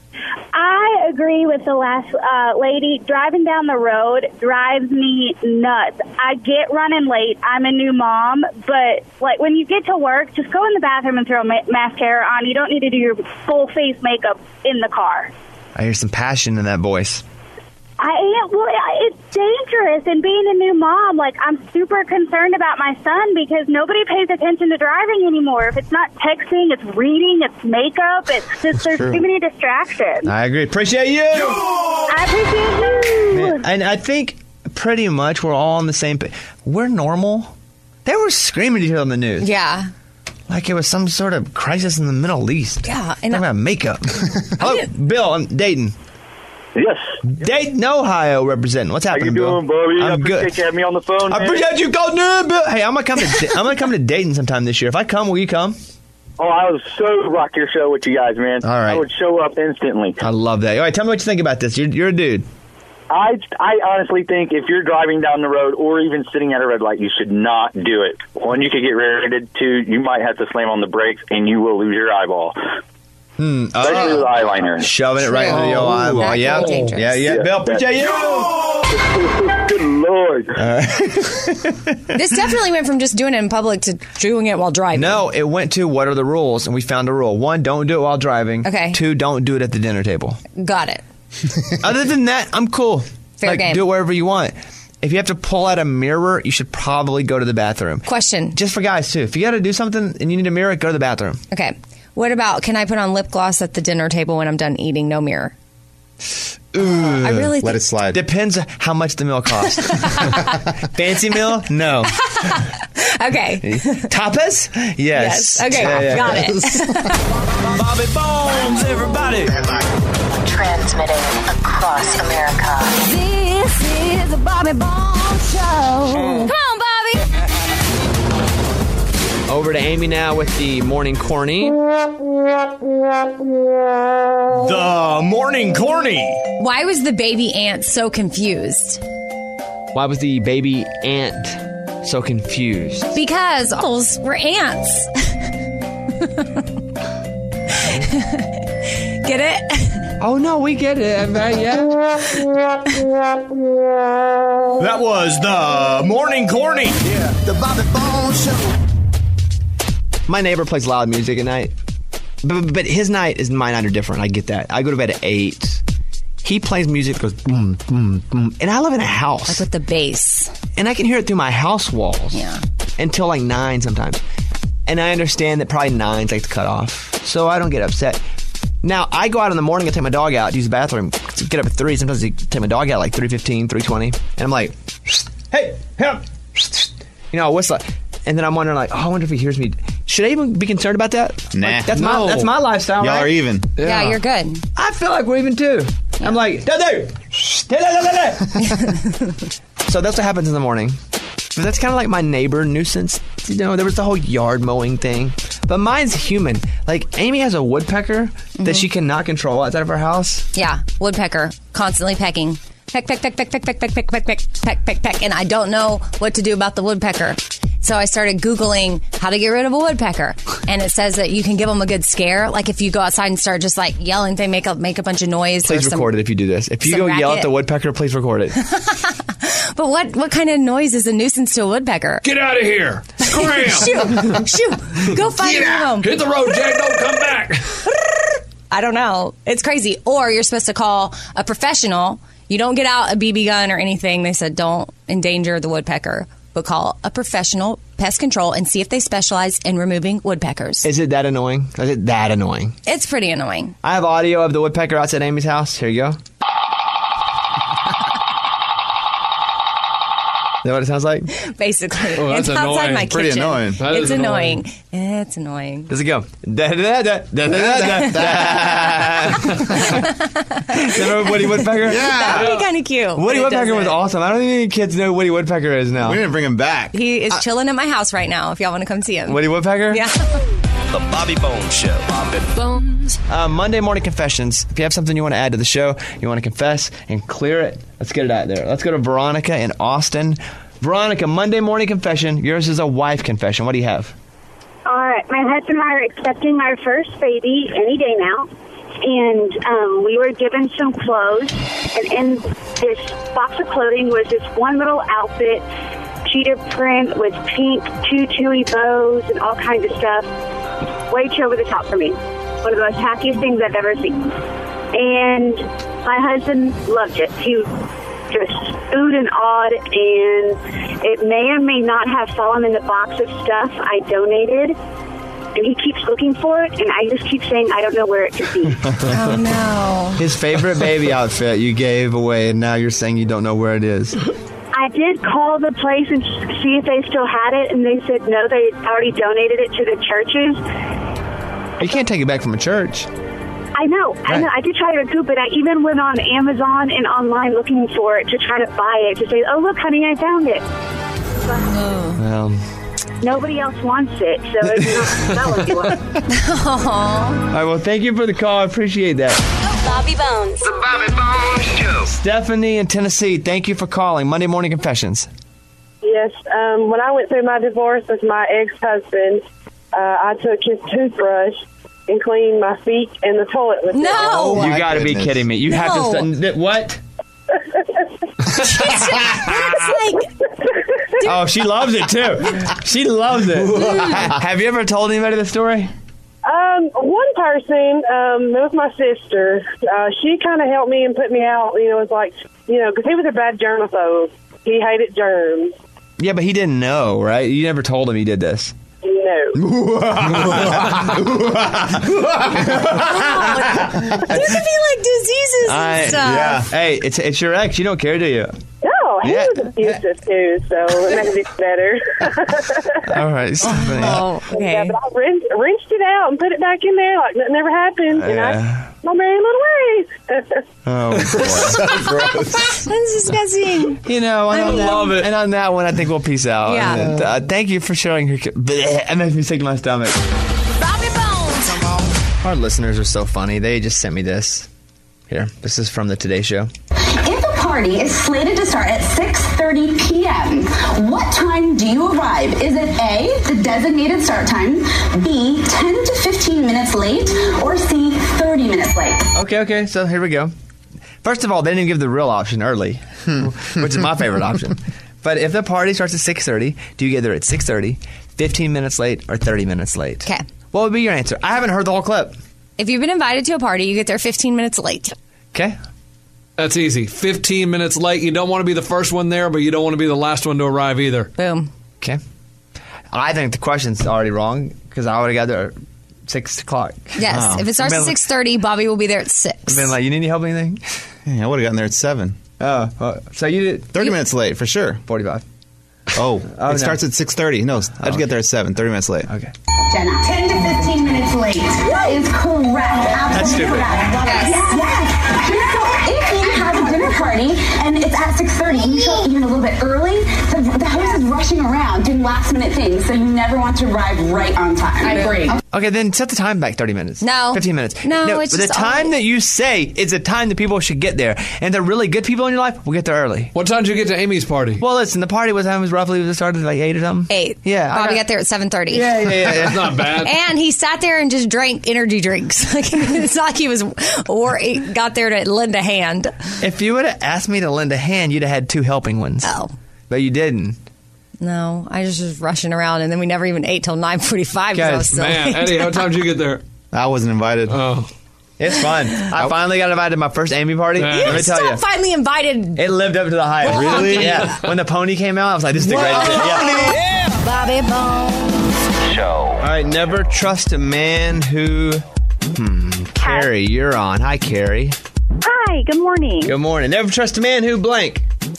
I agree with the last uh, lady. Driving down the road drives me nuts. I get running late. I'm a new mom, but like when you get to work, just go in the bathroom and throw ma- mascara on. You don't need to do your full face makeup in the car. I hear some passion in that voice. I am. Well, it's dangerous. And being a new mom, like I'm super concerned about my son because nobody pays attention to driving anymore. If it's not texting, it's reading, it's makeup. It's just there's true. too many distractions. I agree. Appreciate you. I appreciate you. Man, and I think pretty much we're all on the same page. We're normal. They were screaming at each other on the news. Yeah. Like it was some sort of crisis in the Middle East. Yeah. And Talking about makeup. Hello, Bill. I'm Dayton. Yes. Dayton, Ohio, representing. What's How you happening, Bill? doing, Bobby? I I'm appreciate good. you having me on the phone. I man. appreciate you calling in, Bill. Hey, I'm gonna come to I'm gonna come to Dayton sometime this year. If I come, will you come? Oh, I would so rock your show with you guys, man. All right. I would show up instantly. I love that. All right, tell me what you think about this. You're, you're a dude. I, I honestly think if you're driving down the road or even sitting at a red light, you should not do it. One, you could get rear-ended. Two, you might have to slam on the brakes and you will lose your eyeball. Hmm. Especially Oh. with eyeliner. Shoving it right into the old eyeball. That Yeah. could be dangerous. Yeah, yeah. Yeah, Bill, appreciate you. Good Lord. This definitely went from just doing it in public to doing it while driving. No, it went to what are the rules, and we found a rule. One, don't do it while driving. Okay. Two, don't do it at the dinner table. Got it. Other than that, I'm cool. Fair like, game. do it wherever you want. If you have to pull out a mirror, you should probably go to the bathroom. Question. Just for guys, too. If you got to do something and you need a mirror, go to the bathroom. Okay. What about, can I put on lip gloss at the dinner table when I'm done eating? No mirror. I really Let think, it slide. Depends how much the meal costs. Fancy meal? No. okay. Tapas? Yes. Yes. Okay. Yeah, yeah. Got it. Bobby Bones, everybody. Transmitting across America. This is the Bobby Bones Show. Come on, Bobby. Over to Amy now with the morning corny. The morning corny. Why was the baby ant so confused? Why was the baby ant so confused? Because those were ants. Get it? Oh, no, we get it. Yeah. That was the morning corny. Yeah. The Bobby Bones Show. My neighbor plays loud music at night. But, but his night is my night are different. I get that. I go to bed at eight. He plays music, goes boom, boom, boom. And I live in a house. Like with the bass. And I can hear it through my house walls. Yeah. Until like nine sometimes. And I understand that probably nine's like the cutoff. So I don't get upset. Now, I go out in the morning and take my dog out to use the bathroom. Get up at three. Sometimes I take my dog out like three fifteen, three twenty. And I'm like, hey, hey. You know, I whistle. And then I'm wondering like, oh, I wonder if he hears me. Should I even be concerned about that? Nah. Like, that's No. my that's my lifestyle, Y'all right? are even. Yeah. yeah, you're good. I feel like we're even too. Yeah. I'm like, da da da. So that's what happens in the morning. But that's kind of like my neighbor nuisance. You know, there was the whole yard mowing thing. But mine's human. Like, Amy has a woodpecker mm-hmm. that she cannot control outside of her house. Yeah, woodpecker. Constantly pecking. Peck, peck, peck, peck, peck, peck, peck, peck, peck, peck, peck, peck, peck. And I don't know what to do about the woodpecker. So I started Googling how to get rid of a woodpecker. And it says that you can give them a good scare. Like if you go outside and start just like yelling, they make a, make a bunch of noise. Please some, record it if you do this. If you go racket. yell at the woodpecker, please record it. But what, what kind of noise is a nuisance to a woodpecker? Get out of here. Scram. Shoot. Shoot. Go find your home. Hit the road, Jack. Don't come back. I don't know. It's crazy. Or you're supposed to call a professional. You don't get out a B B gun or anything. They said don't endanger the woodpecker, but call a professional pest control and see if they specialize in removing woodpeckers. Is it that annoying? Is it that annoying? It's pretty annoying. I have audio of the woodpecker outside Amy's house. Here you go. Is that what it sounds like? Basically. Oh, that's it's outside annoying. my Pretty kitchen. annoying. That It's is annoying. annoying. It's annoying. Does it go? Da da da da da da da da. Remember Woody Woodpecker? That would be kind of cute. Woody but it Woodpecker was doesn't. awesome. I don't think any kids know who Woody Woodpecker is now. We didn't bring him back. He is chilling at my house right now if y'all want to come see him. Woody Woodpecker? Yeah. The Bobby Bones Show. Bobby Bones. Uh, Monday morning confessions. If you have something you want to add to the show, you want to confess and clear it, let's get it out there. Let's go to Veronica in Austin. Veronica, Monday morning confession. Yours is a wife confession. What do you have? All right, my husband and I are expecting our first baby any day now, and um, we were given some clothes, and in this box of clothing was this one little outfit, cheetah print with pink tutu bows and all kinds of stuff, way too over the top for me. One of the most happiest things I've ever seen. And my husband loved it. He just oohed and awed, and it may or may not have fallen in the box of stuff I donated. And he keeps looking for it, and I just keep saying I don't know where it could be. Oh, no. His favorite baby outfit you gave away, and now you're saying you don't know where it is. I did call the place and see if they still had it, and they said no, they already donated it to the churches. You can't take it back from a church. I know, I know. I did try to recoup it. I even went on Amazon and online looking for it to try to buy it, to say, oh, look, honey, I found it. But Well, nobody else wants it, so it's not selling to us. all right, well, thank you for the call. I appreciate that. Bobby Bones. The Bobby Bones Show. Stephanie in Tennessee, thank you for calling. Monday morning confessions. Yes, um, when I went through my divorce with my ex-husband, uh, I took his toothbrush and cleaned my feet and the toilet with it. No! Oh, you my got to be goodness. kidding me. You No. have to... St- what? It's like... Oh, she loves it, too. She loves it. Ha- have you ever told anybody the story? Um, one person, um, it was my sister. Uh, she kind of helped me and put me out. You know, it was like, you know, because he was a bad germaphobe. He hated germs. Yeah, but he didn't know, right? You never told him he did this. No. There could be like diseases I- and stuff. Hey, it's it's your ex. You don't care, do you? No, he Yeah. was abusive too, so it makes it better. All right, Stephanie. Oh, okay. Yeah, but I rinsed, rinsed it out and put it back in there like nothing ever happened. And Yeah. I, my merry little ways. Oh, boy. Gross. That's disgusting. You know, and I on that- love it. And on that one, I think we'll peace out. Yeah. And, uh, thank you for sharing your. Bleh, it makes me sick to my stomach. Bobby Bones. Our listeners are so funny. They just sent me this. Here, this is from the Today Show. If a party is slated to start at six thirty p.m., what time do you arrive? Is it A, the designated start time, B, ten to fifteen minutes late, or C, thirty minutes late? Okay, okay, so here we go. First of all, they didn't give the real option early, which is my favorite option. But if the party starts at six thirty, do you get there at six thirty, fifteen minutes late, or thirty minutes late? Okay. What would be your answer? I haven't heard the whole clip. If you've been invited to a party, you get there fifteen minutes late. Okay. That's easy. fifteen minutes late. You don't want to be the first one there, but you don't want to be the last one to arrive either. Boom. Okay. I think the question's already wrong because I would have got there at six o'clock. Yes. Wow. If it starts Been at like- six thirty, Bobby will be there at six. I've been like, you need any help with anything? Yeah, I would have gotten there at seven. Oh, uh, so you did thirty minutes late for sure. forty-five. Oh, Oh, it no. starts at six thirty. No, I just get there at seven. Thirty minutes late. Okay. Jenna, ten to fifteen minutes late. That is correct. Absolutely stupid. correct. Yes. Yes. So if you have a dinner party and it's at six thirty and you show up even a little bit early, the, the host is rushing around doing last minute things, so you never want to arrive right on time. I agree. Okay, then set the time back thirty minutes. No. fifteen minutes. No, it's the just time always- that you say is the time that people should get there. And they're really good people in your life, we'll get there early. What time did you get to Amy's party? Well, listen, the party was, was roughly, it started at like eight or something. Eight. Yeah. I Bobby got- got there at seven thirty. Yeah, yeah, yeah. That's not bad. And he sat there and just drank energy drinks. Like it's not like he was, or he got there to lend a hand. If you would have asked me to lend a hand, you'd have had two helping ones. Oh. But you didn't. No, I just was rushing around, and then we never even ate till nine forty-five. I was Guys, so Man, late. Eddie, what time did you get there? I wasn't invited. Oh. It's fun. I finally got invited to my first Amy party. Yeah. Let me tell Stop you. finally invited. It lived up to the hype. Really? Yeah. When the pony came out, I was like, this is the greatest thing. Yeah. Bobby Bones. Show. All right, never trust a man who... Hmm, Carrie, you're on. Hi, Carrie. Hi, good morning. Good morning. Never trust a man who blank.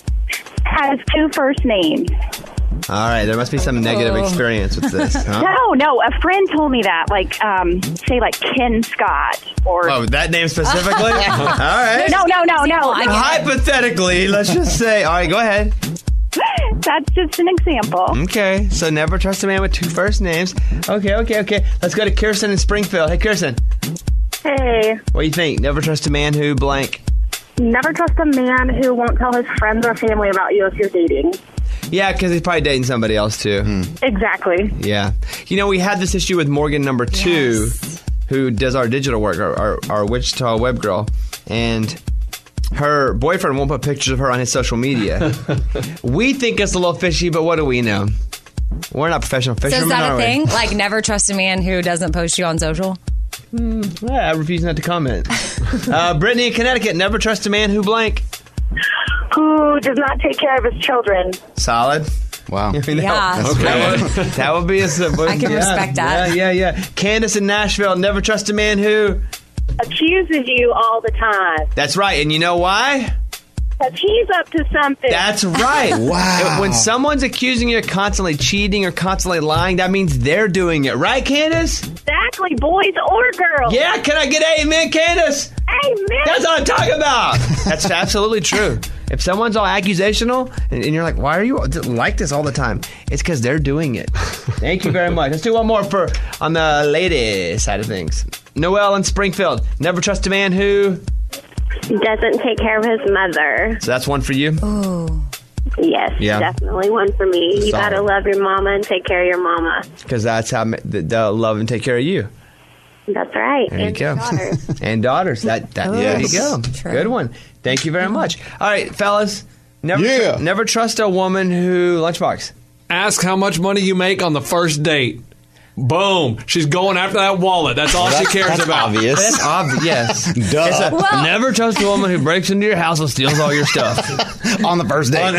Has two first names. All right, there must be some negative Oh. experience with this. Huh? No, no, a friend told me that. Like, um, say like Ken Scott or. Oh, that name specifically? All right. No, no, no, no. I get it. Hypothetically, let's just say, all right, go ahead. That's just an example. Okay, so never trust a man with two first names. Okay, okay, okay. Let's go to Kirsten in Springfield. Hey, Kirsten, Hey, what do you think? Never trust a man who blank. never trust a man who won't tell his friends or family about you if you're dating. Yeah, because he's probably dating somebody else too. Exactly. Yeah. You know, we had this issue with Morgan number two, Yes. who does our digital work, our, our, our Wichita web girl, and her boyfriend won't put pictures of her on his social media. We think it's a little fishy, but what do we know? We're not professional So fishermen, is that are a we? thing? Like, never trust a man who doesn't post you on social? Yeah, I refuse not to comment. uh, Brittany in Connecticut, never trust a man who blank. Who does not take care of his children? Solid. Wow. You know, Yeah. That would, that would be a simple. I can yeah, respect that. Yeah, yeah, yeah. Candace in Nashville, never trust a man who. Accuses you all the time. That's right, and you know why? Because he's up to something. That's right. Wow. When someone's accusing you of constantly cheating or constantly lying, that means they're doing it. Right, Candace? Exactly, boys or girls. Yeah, can I get amen, Candace? Amen. That's what I'm talking about. That's absolutely true. If someone's all accusational and, and you're like, why are you like this all the time? It's because they're doing it. Thank you very much. Let's do one more for on the lady side of things. Noelle in Springfield. Never trust a man who... Doesn't take care of his mother. So that's one for you? Oh. Yes, Yeah. definitely one for me. You Solid. gotta love your mama and take care of your mama. Because that's how ma- th- they'll love and take care of you. That's right. There you and go. daughters. And daughters. That, that There you Yes. go. True. Good one. Thank you very much. All right, fellas. Never, Yeah. never trust a woman who... Lunchbox. Ask how much money you make on the first date. Boom. She's going after that wallet. That's all she cares That's about. obvious. That's obvious. Yes. Duh. It's a- Well- never trust a woman who breaks into your house and steals all your stuff. On the first date.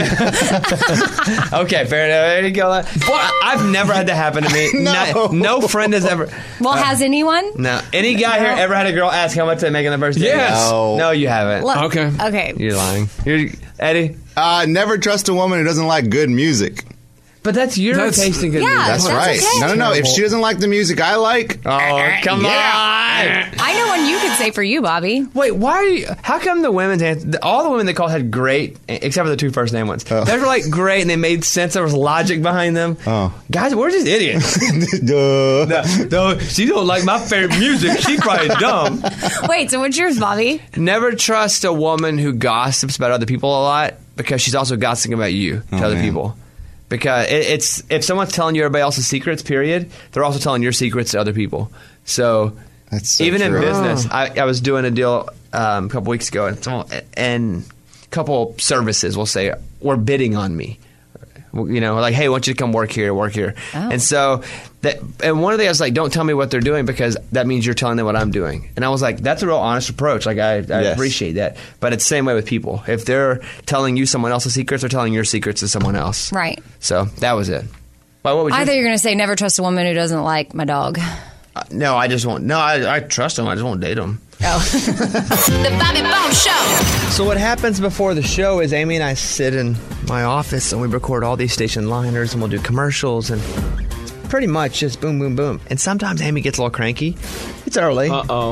Okay, fair enough. There you go. Well, I've never had that happen to me. No. no friend has ever. Well, has anyone? No. Any guy here ever had a girl ask how much they make on the first date? Yes. No. No. No, you haven't. Look, Okay. Okay. You're lying. You're, Eddie? Uh, never trust a woman who doesn't like good music. But that's your That's- taste in good Yeah, music. That's, that's right. okay. No, no, no. If she doesn't like the music I like, Oh, come yeah. on. I know one you could say for you, Bobby. Wait, why are you, how come the women's answer, all the women they called had great, except for the two first name ones. Oh. They were like great and they made sense. There was logic behind them. Oh. Guys, we're just idiots. Duh. no, no, she don't like my favorite music. She's probably dumb. Wait, so what's yours, Bobby? Never trust a woman who gossips about other people a lot because she's also gossiping about you to Oh, other man. people. Because it, it's if someone's telling you everybody else's secrets, period, they're also telling your secrets to other people. So, That's so even true. in business, I, I was doing a deal um, a couple weeks ago, and, someone- and a couple services will say were bidding on me. You know, like, hey, I want you to come work here, work here. Oh. And so, that, and one of the guys was like, don't tell me what they're doing because that means you're telling them what I'm doing. And I was like, that's a real honest approach. Like, I, I Yes. appreciate that. But it's the same way with people. If they're telling you someone else's secrets, they're telling your secrets to someone else. Right. So that was it. Well, what would you? I thought you were going to say never trust a woman who doesn't like my dog. Uh, no, I just won't. No, I, I trust them. I just won't date them. Oh. The Bobby Bones Show. So what happens before the show is Amy and I sit in my office and we record all these station liners and we'll do commercials and pretty much just boom, boom, boom. And sometimes Amy gets a little cranky. It's early. Uh-oh.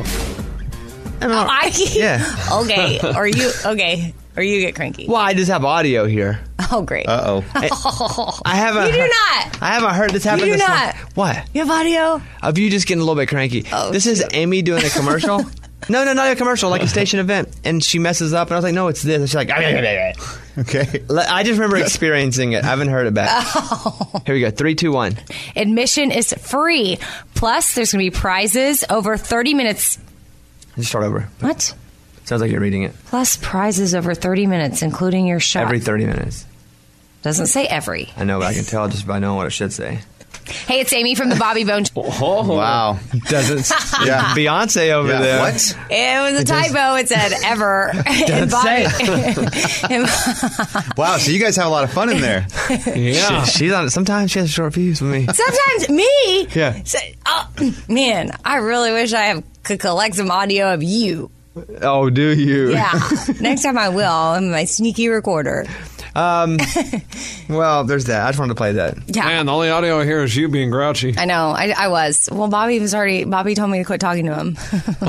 And I'll- I yeah. Okay. Or you okay. Or you get cranky. Well, I just have audio here. Oh, great. Uh-oh. I haven't. You do heard- not. I haven't heard this happen. You do this not. long. What? You have audio? Of you just getting a little bit cranky. Oh, this is shoot. Amy doing a commercial. No, no, not a commercial, like a station event. And she messes up, and I was like, no, it's this. And she's like, Okay. I just remember experiencing it. I haven't heard it back. Oh. Here we go. Three, two, one. Admission is free. Plus, there's going to be prizes over thirty minutes. Just start over. What? Sounds like you're reading it. Plus, prizes over thirty minutes, including your shot. Every thirty minutes. Doesn't say every. I know, but I can tell just by knowing what it should say. Hey, it's Amy from the Bobby Bones. Oh, wow. Doesn't. Yeah. Beyonce over Yeah. there. What? It was a typo. It said ever. And say Bobby- Wow, so you guys have a lot of fun in there. Yeah. She, she's on. Sometimes she has short fuse with me. Sometimes me. Yeah. Say, oh, man, I really wish I have, could collect some audio of you. Oh, do you? Yeah. Next time I will. I'm my sneaky recorder. Um. Well, there's that. I just wanted to play that. Yeah. Man, the only audio I hear is you being grouchy. I know. I, I was. Well, Bobby was already. Bobby told me to quit talking to him.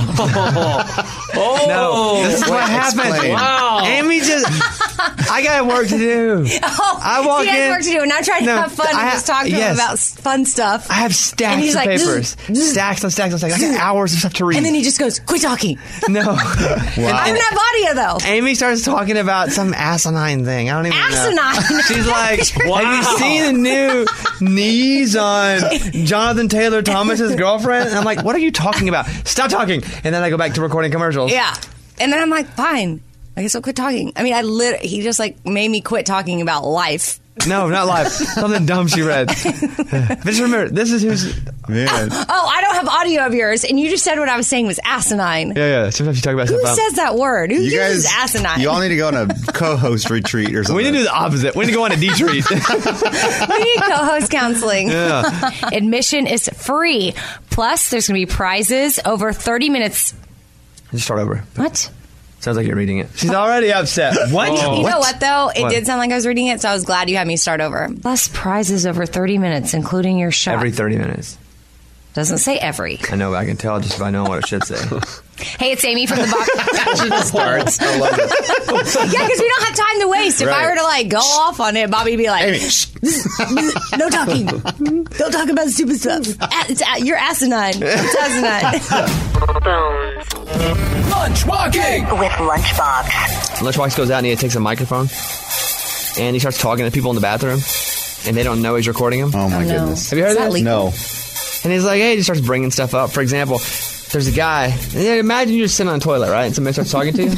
Oh, No, this is what happens. explain. Wow. Amy just. I got work to do. Oh, I walk he has in- work to do, and I'm trying to No, have fun and I just ha- talk to yes. him about s- fun stuff. I have stacks And he's of like, papers, "Ugh, ugh." stacks and stacks and stacks. I got hours of stuff to read. And then he just goes, "Quit talking." no. I don't have audio though. Amy starts talking about some asinine thing. I don't even know. Asinine. She's like, Wow. have you seen the new knees on Jonathan Taylor Thomas's girlfriend? And I'm like, what are you talking about? Stop talking. And then I go back to recording commercials. Yeah. And then I'm like, fine. I guess I'll quit talking. I mean, I lit. He just like made me quit talking about life. No, not live. Something dumb she read. But just remember, this is who's. Man. Oh, I don't have audio of yours, and you just said what I was saying was asinine. Yeah, yeah. Sometimes you talk about Who stuff. says that word? Who You uses guys, asinine? you all need to go on a co-host retreat or something. We need to do the opposite. We need to go on a D treat. We need co-host counseling. Yeah. Admission is free. Plus, there's going to be prizes over thirty minutes. Just start over. What? Sounds like you're reading it. She's already upset. What? You know what, though? It What? did sound like I was reading it, so I was glad you had me start over. Plus, prizes over thirty minutes, including your shot. Every thirty minutes. Doesn't say every. I know, but I can tell just by knowing what it should say. Hey, it's Amy from the box. starts. I love it. Yeah, because we don't have time to waste. If I Right. were to like go off on it, Bobby'd be like, Amy, "No talking. Don't talk about stupid stuff. A- It's a- you're asinine. It's asinine." Bones Lunch walking with Lunchbox. Lunchbox goes out and he takes a microphone and he starts talking to people in the bathroom and they don't know he's recording them. Oh my Oh, no. goodness. Have you heard Is of that this? legal? No. And he's like, hey, he starts bringing stuff up. For example, there's a guy. Yeah, imagine you're sitting on a toilet, right? And somebody starts talking to you.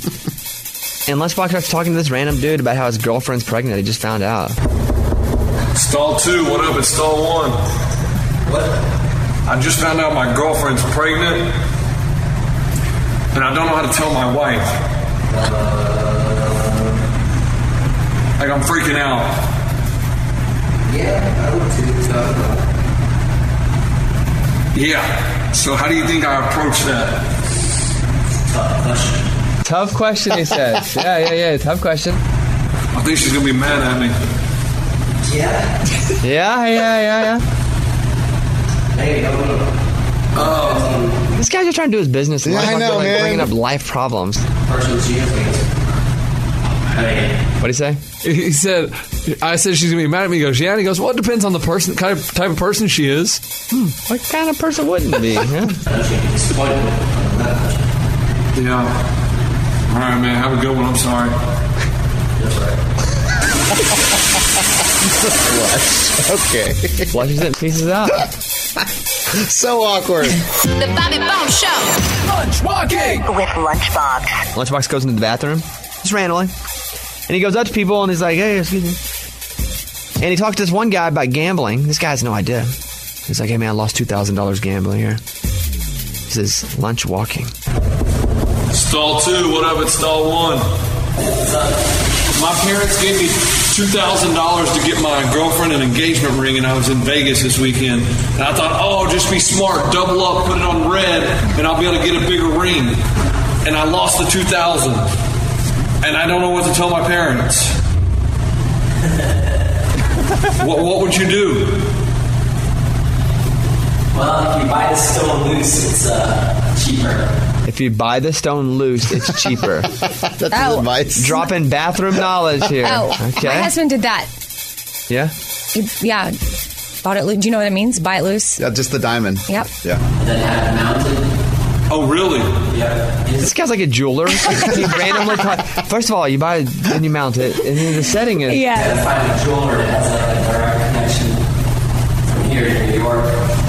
And Lunchbox starts talking to this random dude about how his girlfriend's pregnant. He just found out. Stall two, what up? It's stall one. What? I just found out my girlfriend's pregnant, and I don't know how to tell my wife. Like, I'm freaking out. Yeah, I would too. So. Yeah. So how do you think I approach that? Tough question. Tough question, he says. Yeah, yeah, yeah. Tough question. I think she's going to be mad at me. Yeah. Yeah, yeah, yeah, yeah. Oh. This guy's just trying to do his business. Yeah, I know, like, man. Bringing up life problems. What'd he say? He said, I said she's going to be mad at me. He goes, yeah. And he goes, well, it depends on the person, kind of type of person she is. Hmm. What kind of person wouldn't be? Yeah. Yeah. All right, man. Have a good one. I'm sorry. Okay. Flushes it, pieces out. So awkward. The Bobby Bones Show. Lunch walking With Lunchbox. Lunchbox goes into the bathroom, just randomly, and he goes up to people and he's like, "Hey, excuse me." And he talks to this one guy about gambling. This guy has no idea. He's like, "Hey, man, I lost two thousand dollars gambling here." He says, "Lunch walking." Stall two. What up at stall one? My parents gave me two thousand dollars to get my girlfriend an engagement ring, and I was in Vegas this weekend. And I thought, oh, just be smart, double up, put it on red, and I'll be able to get a bigger ring. And I lost the two thousand dollars. And I don't know what to tell my parents. what, what would you do? Well, if you buy the stone loose, it's uh, cheaper. If you buy the stone loose, it's cheaper. That's Oh. advice. Dropping bathroom knowledge here. Oh, Okay. my husband did that. Yeah. He- yeah. Bought it loose. Do you know what it means? Buy it loose? Yeah, just the diamond. Yep. Yeah. Then have it mounted. Oh, really? Yeah. This guy's like a jeweler. He randomly caught, first of all, you buy it, then you mount it, and then the setting is. Yeah. Gotta find a jeweler that has like a direct connection from here to New York.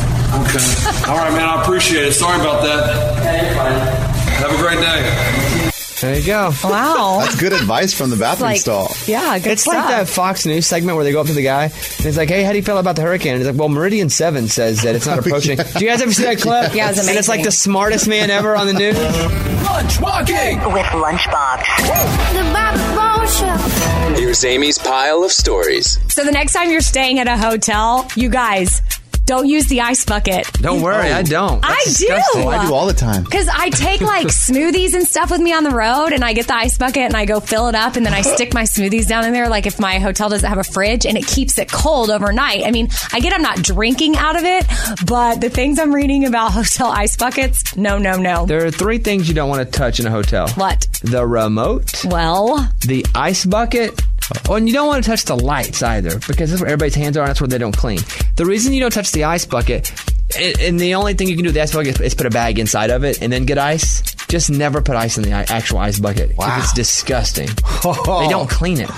Okay. All right, man. I appreciate it. Sorry about that. Okay, you're fine. Have a great day. There you go. Wow. That's good advice from the bathroom Like, stall. yeah, good It's stuff. like that Fox News segment where they go up to the guy and he's like, "Hey, how do you feel about the hurricane?" And he's like, "Well, Meridian seven says that it's not approaching." Do you guys ever see that clip? Yeah, it was And it's like amazing. the smartest man ever on the news. Lunch walking With Lunchbox. The Bobby Bones Show. Here's Amy's pile of stories. So the next time you're staying at a hotel, you guys, don't use the ice bucket. Don't worry, I don't. I That's do. disgusting. Oh, I do all the time. Because I take like smoothies and stuff with me on the road, and I get the ice bucket and I go fill it up, and then I stick my smoothies down in there. Like if my hotel doesn't have a fridge, and it keeps it cold overnight. I mean, I get I'm not drinking out of it, but the things I'm reading about hotel ice buckets, no, no, no. There are three things you don't want to touch in a hotel. What? The remote, Well, the ice bucket, oh, and you don't want to touch the lights either, because that's where everybody's hands are, and that's where they don't clean. The reason you don't touch the ice bucket, and, and the only thing you can do with the ice bucket is put a bag inside of it and then get ice. Just never put ice in the i- actual ice bucket. Wow. It's disgusting. They don't clean it.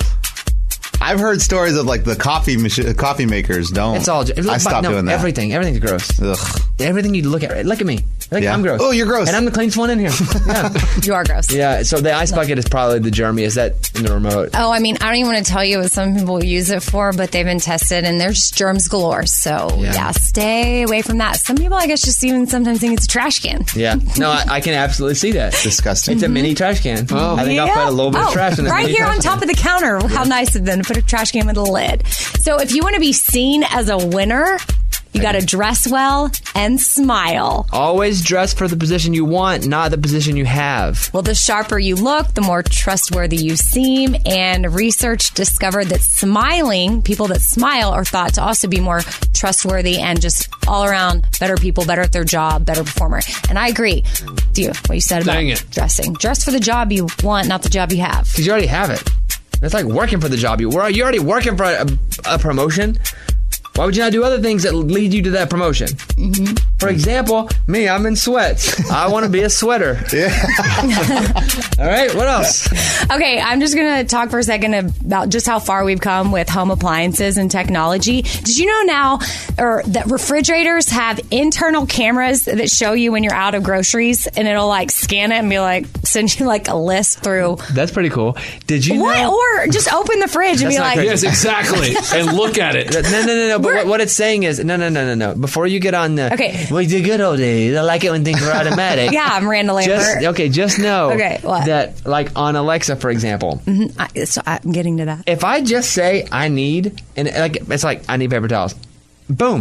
I've heard stories of like the coffee machi- coffee makers don't. It's all. I stopped no, doing that. Everything. Everything's gross. Ugh. Everything you look at. Look at me. Look, Yeah. I'm gross. Oh, you're gross. And I'm the cleanest one in here. Yeah. you are gross. Yeah. So the ice bucket is probably the germiest. That in the remote. Oh, I mean, I don't even want to tell you what some people use it for, but they've been tested and there's germs galore. So, Yeah. yeah. stay away from that. Some people, I guess, just even sometimes think it's a trash can. Yeah. No, I, I can absolutely see that. Disgusting. It's a mini trash can. Oh. I think I'll put a little bit oh, of trash in it. right here on top of the counter. How nice of them to put a trash can with a lid. So if you want to be seen as a winner, you got to dress well and smile. Always dress for the position you want, not the position you have. Well, the sharper you look, the more trustworthy you seem. And research discovered that smiling, people that smile, are thought to also be more trustworthy and just all around better people, better at their job, better performer. And I agree with you, what you said about Dang it. dressing. Dress for the job you want, not the job you have. Because you already have it. It's like working for the job. You, you're already working for a, a promotion. Why would you not do other things that lead you to that promotion? Mm-hmm. For example, me, I'm in sweats. I want to be a sweater. Yeah. All right, what else? Okay, I'm just going to talk for a second about just how far we've come with home appliances and technology. Did you know now or that refrigerators have internal cameras that show you when you're out of groceries, and it'll like scan it and be like, send you like a list through. That's pretty cool. Did you What? know? Or just open the fridge and That's be not like, crazy. Yes, exactly. And look at it. No, no, no, no. But what, what it's saying is, no, no, no, no, no. Before you get on the, Okay. well, the good old days. I like it when things are automatic. yeah, I'm Randall Lambert. Just, okay, just know Okay, what? that, like on Alexa, for example, Mhm, I, so I'm getting to that. if I just say I need, and like it's like I need paper towels, boom,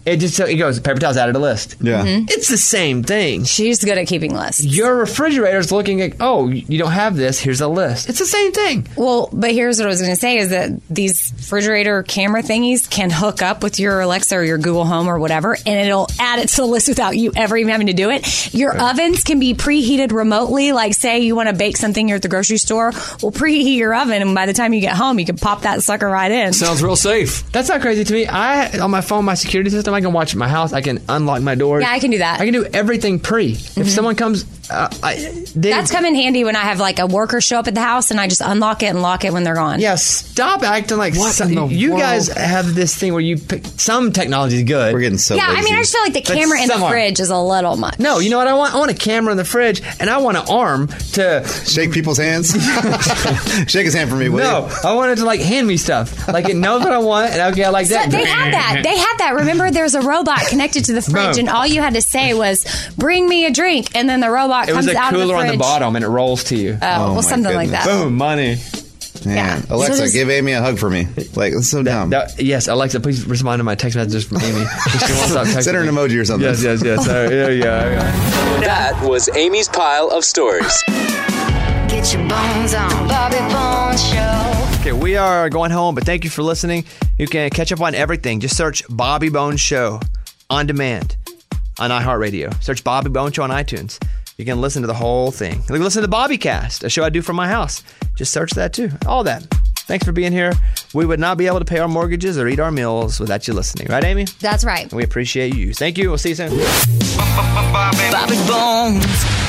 It just it goes, paper towels added to list. Yeah. Mhm. It's the same thing. She's good at keeping lists. Your refrigerator's looking at, oh, you don't have this, here's a list. It's the same thing. Well, but here's what I was going to say is that these refrigerator camera thingies can hook up with your Alexa or your Google Home or whatever, and it'll add it to the list without you ever even having to do it. Your Right. ovens can be preheated remotely. Like, say you want to bake something, you're at the grocery store, well, preheat your oven, and by the time you get home, you can pop that sucker right in. Sounds real safe. That's not crazy to me. I on my phone, my security system, I can watch my house. I can unlock my doors. Yeah, I can do that. I can do everything pre. Mm-hmm. If someone comes, uh, I, they, That's come in handy when I have like a worker show up at the house and I just unlock it and lock it when they're gone. Yeah, stop acting like What some, in the you world? guys have this thing where you pick, some technology is good. We're getting so yeah, lazy. I mean, I just feel like the But camera in the some are. fridge is a little much. No, you know what I want? I want a camera in the fridge, and I want an arm to Shake people's hands. Shake his hand for me, will no. you? I want it to like hand me stuff. Like it knows what I want, and okay, I like So that. they had that. They had that. Remember, there's a robot connected to the fridge, Boom. and all you had to say was, "Bring me a drink," and then the robot It comes was a out of the cooler fridge. on the bottom, and it rolls to you. Oh, well, my something like goodness. that. Boom, money. Man. Yeah. Alexa, So this- give Amy a hug for me. Like, that's so dumb. That- yes, Alexa, please respond to my text messages from Amy. She won't stop texting Send her an me. emoji or something. Yes, yes, yes. Uh, yeah, yeah, yeah. That was Amy's pile of stories. Get your bones on Bobby Bones Show. Okay, we are going home, but thank you for listening. You can catch up on everything. Just search Bobby Bones Show on demand on iHeartRadio. Search Bobby Bones Show on iTunes. You can listen to the whole thing. You can listen to the Bobbycast, a show I do from my house. Just search that too. All that. Thanks for being here. We would not be able to pay our mortgages or eat our meals without you listening. Right, Amy? That's right. We appreciate you. Thank you. We'll see you soon. Bobby Bones.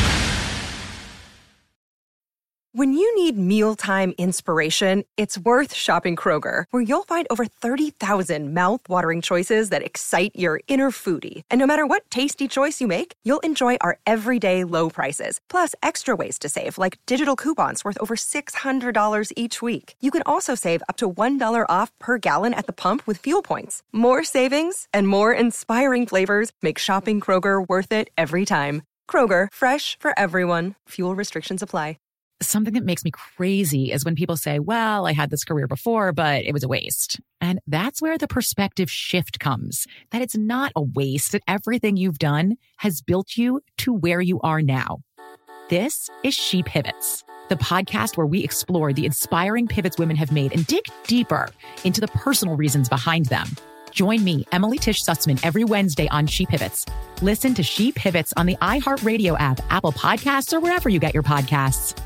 When you need mealtime inspiration, it's worth shopping Kroger, where you'll find over thirty thousand mouth-watering choices that excite your inner foodie. And no matter what tasty choice you make, you'll enjoy our everyday low prices, plus extra ways to save, like digital coupons worth over six hundred dollars each week. You can also save up to one dollar off per gallon at the pump with fuel points. More savings and more inspiring flavors make shopping Kroger worth it every time. Kroger, fresh for everyone. Fuel restrictions apply. Something that makes me crazy is when people say, well, I had this career before, but it was a waste. And that's where the perspective shift comes, that it's not a waste, that everything you've done has built you to where you are now. This is She Pivots, the podcast where we explore the inspiring pivots women have made and dig deeper into the personal reasons behind them. Join me, Emily Tish Sussman, every Wednesday on She Pivots. Listen to She Pivots on the iHeartRadio app, Apple Podcasts, or wherever you get your podcasts.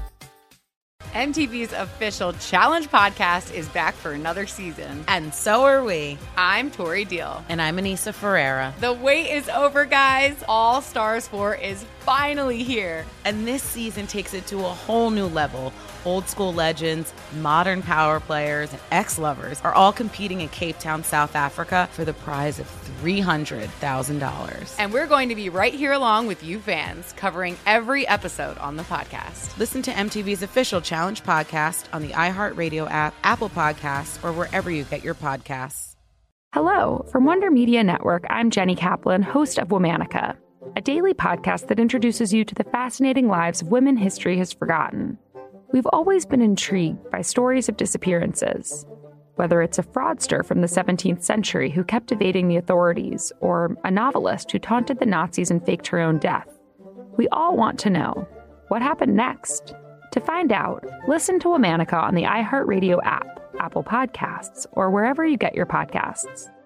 M T V's official Challenge podcast is back for another season. And so are we. I'm Tori Deal. And I'm Anissa Ferreira. The wait is over, guys. All Stars four is finally here. And this season takes it to a whole new level. Old school legends, modern power players, and ex-lovers are all competing in Cape Town, South Africa for the prize of three hundred thousand dollars. And we're going to be right here along with you fans, covering every episode on the podcast. Listen to M T V's official Challenge podcast on the iHeartRadio app, Apple Podcasts, or wherever you get your podcasts. Hello. From Wonder Media Network, I'm Jenny Kaplan, host of Womanica, a daily podcast that introduces you to the fascinating lives of women history has forgotten. We've always been intrigued by stories of disappearances, whether it's a fraudster from the seventeenth century who kept evading the authorities, or a novelist who taunted the Nazis and faked her own death. We all want to know, what happened next? To find out, listen to Womanica on the iHeartRadio app, Apple Podcasts, or wherever you get your podcasts.